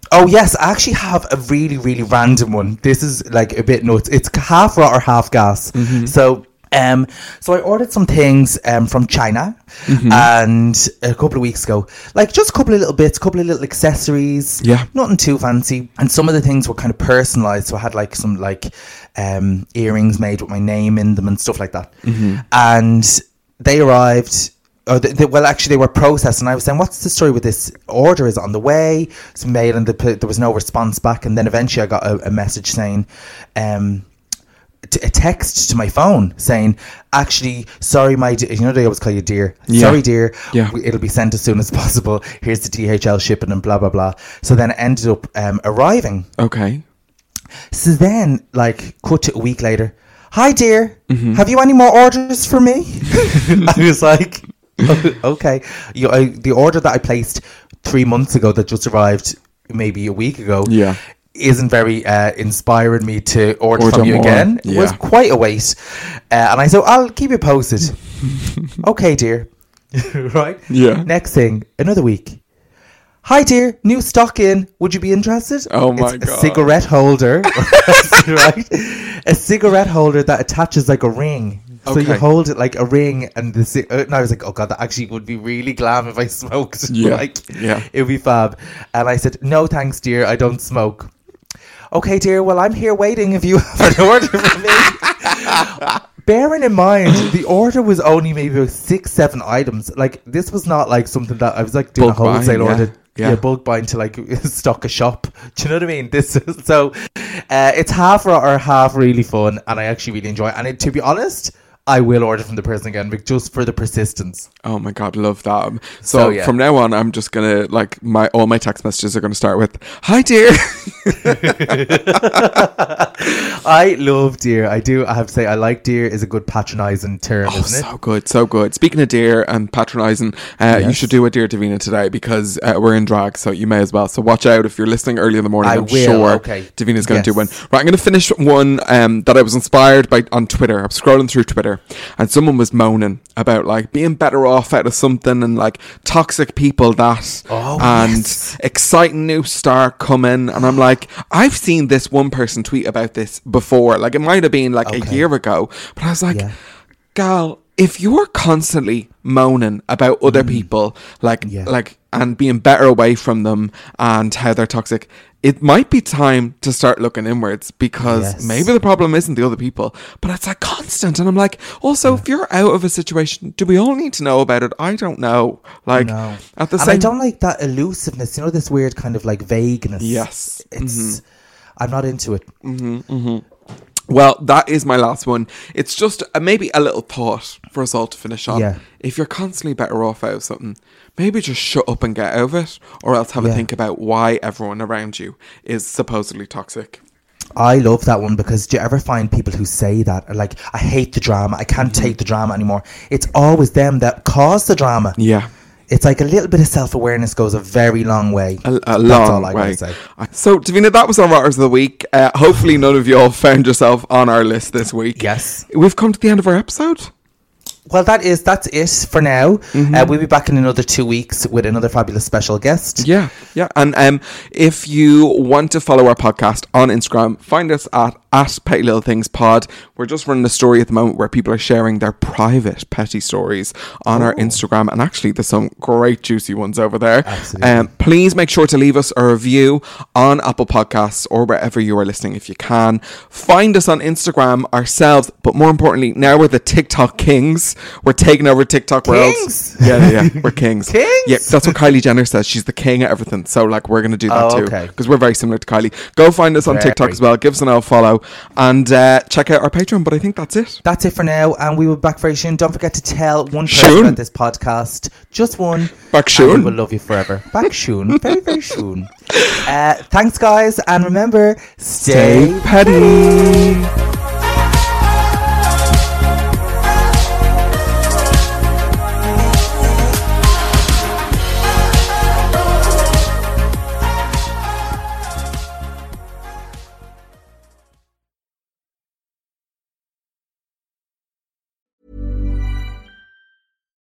Oh yes, I actually have a really, really random one. This is like a bit nuts. It's half raw or half gas. Mm-hmm. So, um, so I ordered some things um from China, Mm-hmm. and a couple of weeks ago, like just a couple of little bits, a couple of little accessories. Yeah. Nothing too fancy. And some of the things were kind of personalized. So I had like some like um earrings made with my name in them and stuff like that. Mm-hmm. And they arrived. Oh, they, they, well, actually, they were processed, and I was saying, "What's the story with this order? Is it on the way?" It's mail, and the, there was no response back. And then eventually, I got a, a message saying, um, t- a text to my phone saying, "Actually, sorry, my de-, you know they always call you dear. Yeah. Sorry, dear. Yeah. It'll be sent as soon as possible. Here's the D H L shipping and blah blah blah." So then it ended up um, arriving. Okay. So then, like, cut to a week later. "Hi, dear. Mm-hmm. Have you any more orders for me?" I was like, okay. You, I, the order that I placed three months ago that just arrived maybe a week ago Yeah. isn't very uh, inspiring me to order, Order from you more. again. It Yeah. was quite a wait. Uh, and I said, "I'll keep you posted." Okay, dear. Right? Yeah. Next thing, another week. "Hi, dear. New stock in. Would you be interested?" Oh my it's God. A cigarette holder. Right? A cigarette holder that attaches like a ring. So you Okay. hold it like a ring, and the ci- uh, and I was like, "Oh God, that actually would be really glam if I smoked." Yeah. Like, Yeah. it would be fab. And I said, "No, thanks, dear. I don't smoke." "Okay, dear. Well, I'm here waiting if you have an order for me." Bearing in mind, the order was only maybe about six, seven items. Like, this was not like something that I was like doing Bulk a wholesale buying, yeah. order. Yeah. Yeah, bulk buying to like stock a shop. Do you know what I mean? This is, so uh, it's half raw or half really fun, and I actually really enjoy it. And it, to be honest, I will order from the person again, but just for the persistence. Oh my God, love that. So, So, yeah. from now on, I'm just gonna like my all my text messages are gonna start with "Hi, dear." I love dear. I do. I have to say, I like dear is a good patronising term, Oh, isn't so it? good, so good. Speaking of dear and patronising, uh, you Yes. should do a Dear Davina today because uh, we're in drag, so you may as well. So watch out if you're listening early in the morning. I I'm will, sure okay. Davina's going to do Yes. one. Right, I'm going to finish one um, that I was inspired by on Twitter. I was scrolling through Twitter, and someone was moaning about like being better off out of something and like toxic people that Oh, and yes. exciting new star coming. And I'm like, I've seen this one person tweet about this before. Like it might have been like a Okay. year ago, but I was like, Yeah. gal, if you're constantly moaning about other people, like, Mm. Yeah. like, and being better away from them and how they're toxic, it might be time to start looking inwards because Yes. maybe the problem isn't the other people, but it's like constant. And I'm like, also, if you're out of a situation, do we all need to know about it? I don't know. Like, No. at the and same I don't like that elusiveness, you know, this weird kind of like vagueness. Yes. It's, I'm not into it. Well, that is my last one. It's just uh, maybe a little thought for us all to finish on. Yeah. If you're constantly better off out of something, maybe just shut up and get out of it, or else have a Yeah. think about why everyone around you is supposedly toxic. I love that one because do you ever find people who say that are like, "I hate the drama, I can't take the drama anymore"? It's always them that cause the drama. Yeah. It's like a little bit of self-awareness goes a very long way. A, a That's long all I way. gotta say. So, Davina, that was our Rotters of the Week. Uh, hopefully none of you all found yourself on our list this week. Yes. We've come to the end of our episode. Well, that is that's it for now. Mm-hmm. Uh, we'll be back in another two weeks with another fabulous special guest. Yeah, yeah. And um, if you want to follow our podcast on Instagram, find us at, at Petty Little Things Pod. We're just running a story at the moment where people are sharing their private petty stories on our Instagram. And actually, there's some great juicy ones over there. Absolutely. Um, please make sure to leave us a review on Apple Podcasts or wherever you are listening if you can. Find us on Instagram ourselves. But more importantly, now we're the TikTok kings. We're taking over TikTok world. Kings? Yeah, yeah, yeah. We're kings. Kings? Yeah, that's what Kylie Jenner says. She's the king of everything. So, like, we're going to do that Oh, too. okay. Because we're very similar to Kylie. Go find us on Very. TikTok as well. Give us an old follow. And uh, check out our Patreon. But I think that's it. That's it for now, and we will be back very soon. Don't forget to tell one person Soon. about this podcast. Just one. Back and soon. we will love you forever. Back soon. Very, very soon. Uh, thanks, guys. And remember, stay, Stay petty.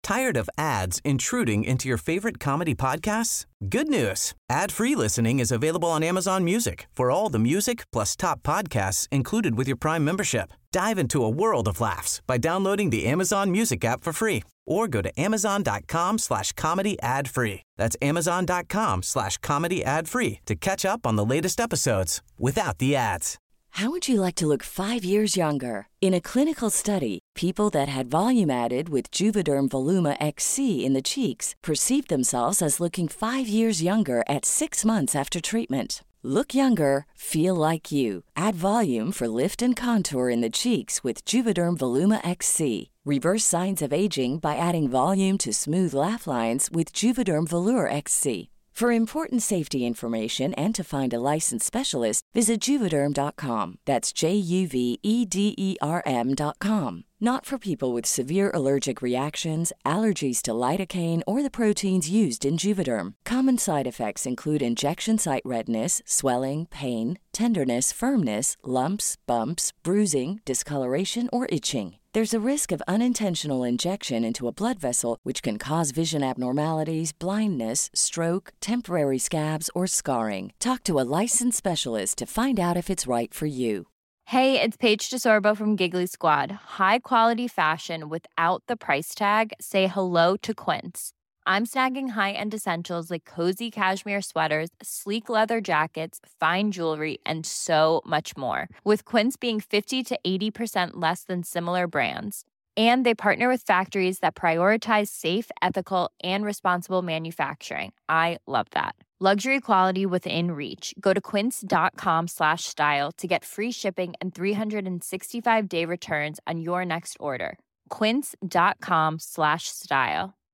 Tired of ads intruding into your favorite comedy podcasts? Good news. Ad-free listening is available on Amazon Music for all the music plus top podcasts included with your Prime membership. Dive into a world of laughs by downloading the Amazon Music app for free or go to amazon.com slash comedy ad free. That's amazon.com slash comedy ad free to catch up on the latest episodes without the ads. How would you like to look five years younger? In a clinical study, people that had volume added with Juvederm Voluma X C in the cheeks perceived themselves as looking five years younger at six months after treatment. Look younger, feel like you. Add volume for lift and contour in the cheeks with Juvederm Voluma X C. Reverse signs of aging by adding volume to smooth laugh lines with Juvederm Volure X C. For important safety information and to find a licensed specialist, visit Juvederm dot com. That's J U V E D E R M dot com. Not for people with severe allergic reactions, allergies to lidocaine, or the proteins used in Juvederm. Common side effects include injection site redness, swelling, pain, tenderness, firmness, lumps, bumps, bruising, discoloration, or itching. There's a risk of unintentional injection into a blood vessel, which can cause vision abnormalities, blindness, stroke, temporary scabs, or scarring. Talk to a licensed specialist to find out if it's right for you. Hey, it's Paige DeSorbo from Giggly Squad. High quality fashion without the price tag. Say hello to Quince. I'm snagging high-end essentials like cozy cashmere sweaters, sleek leather jackets, fine jewelry, and so much more. With Quince being fifty to eighty percent less than similar brands. And they partner with factories that prioritize safe, ethical, and responsible manufacturing. I love that. Luxury quality within reach. Go to quince.com slash style to get free shipping and three sixty-five day returns on your next order. Quince.com slash style.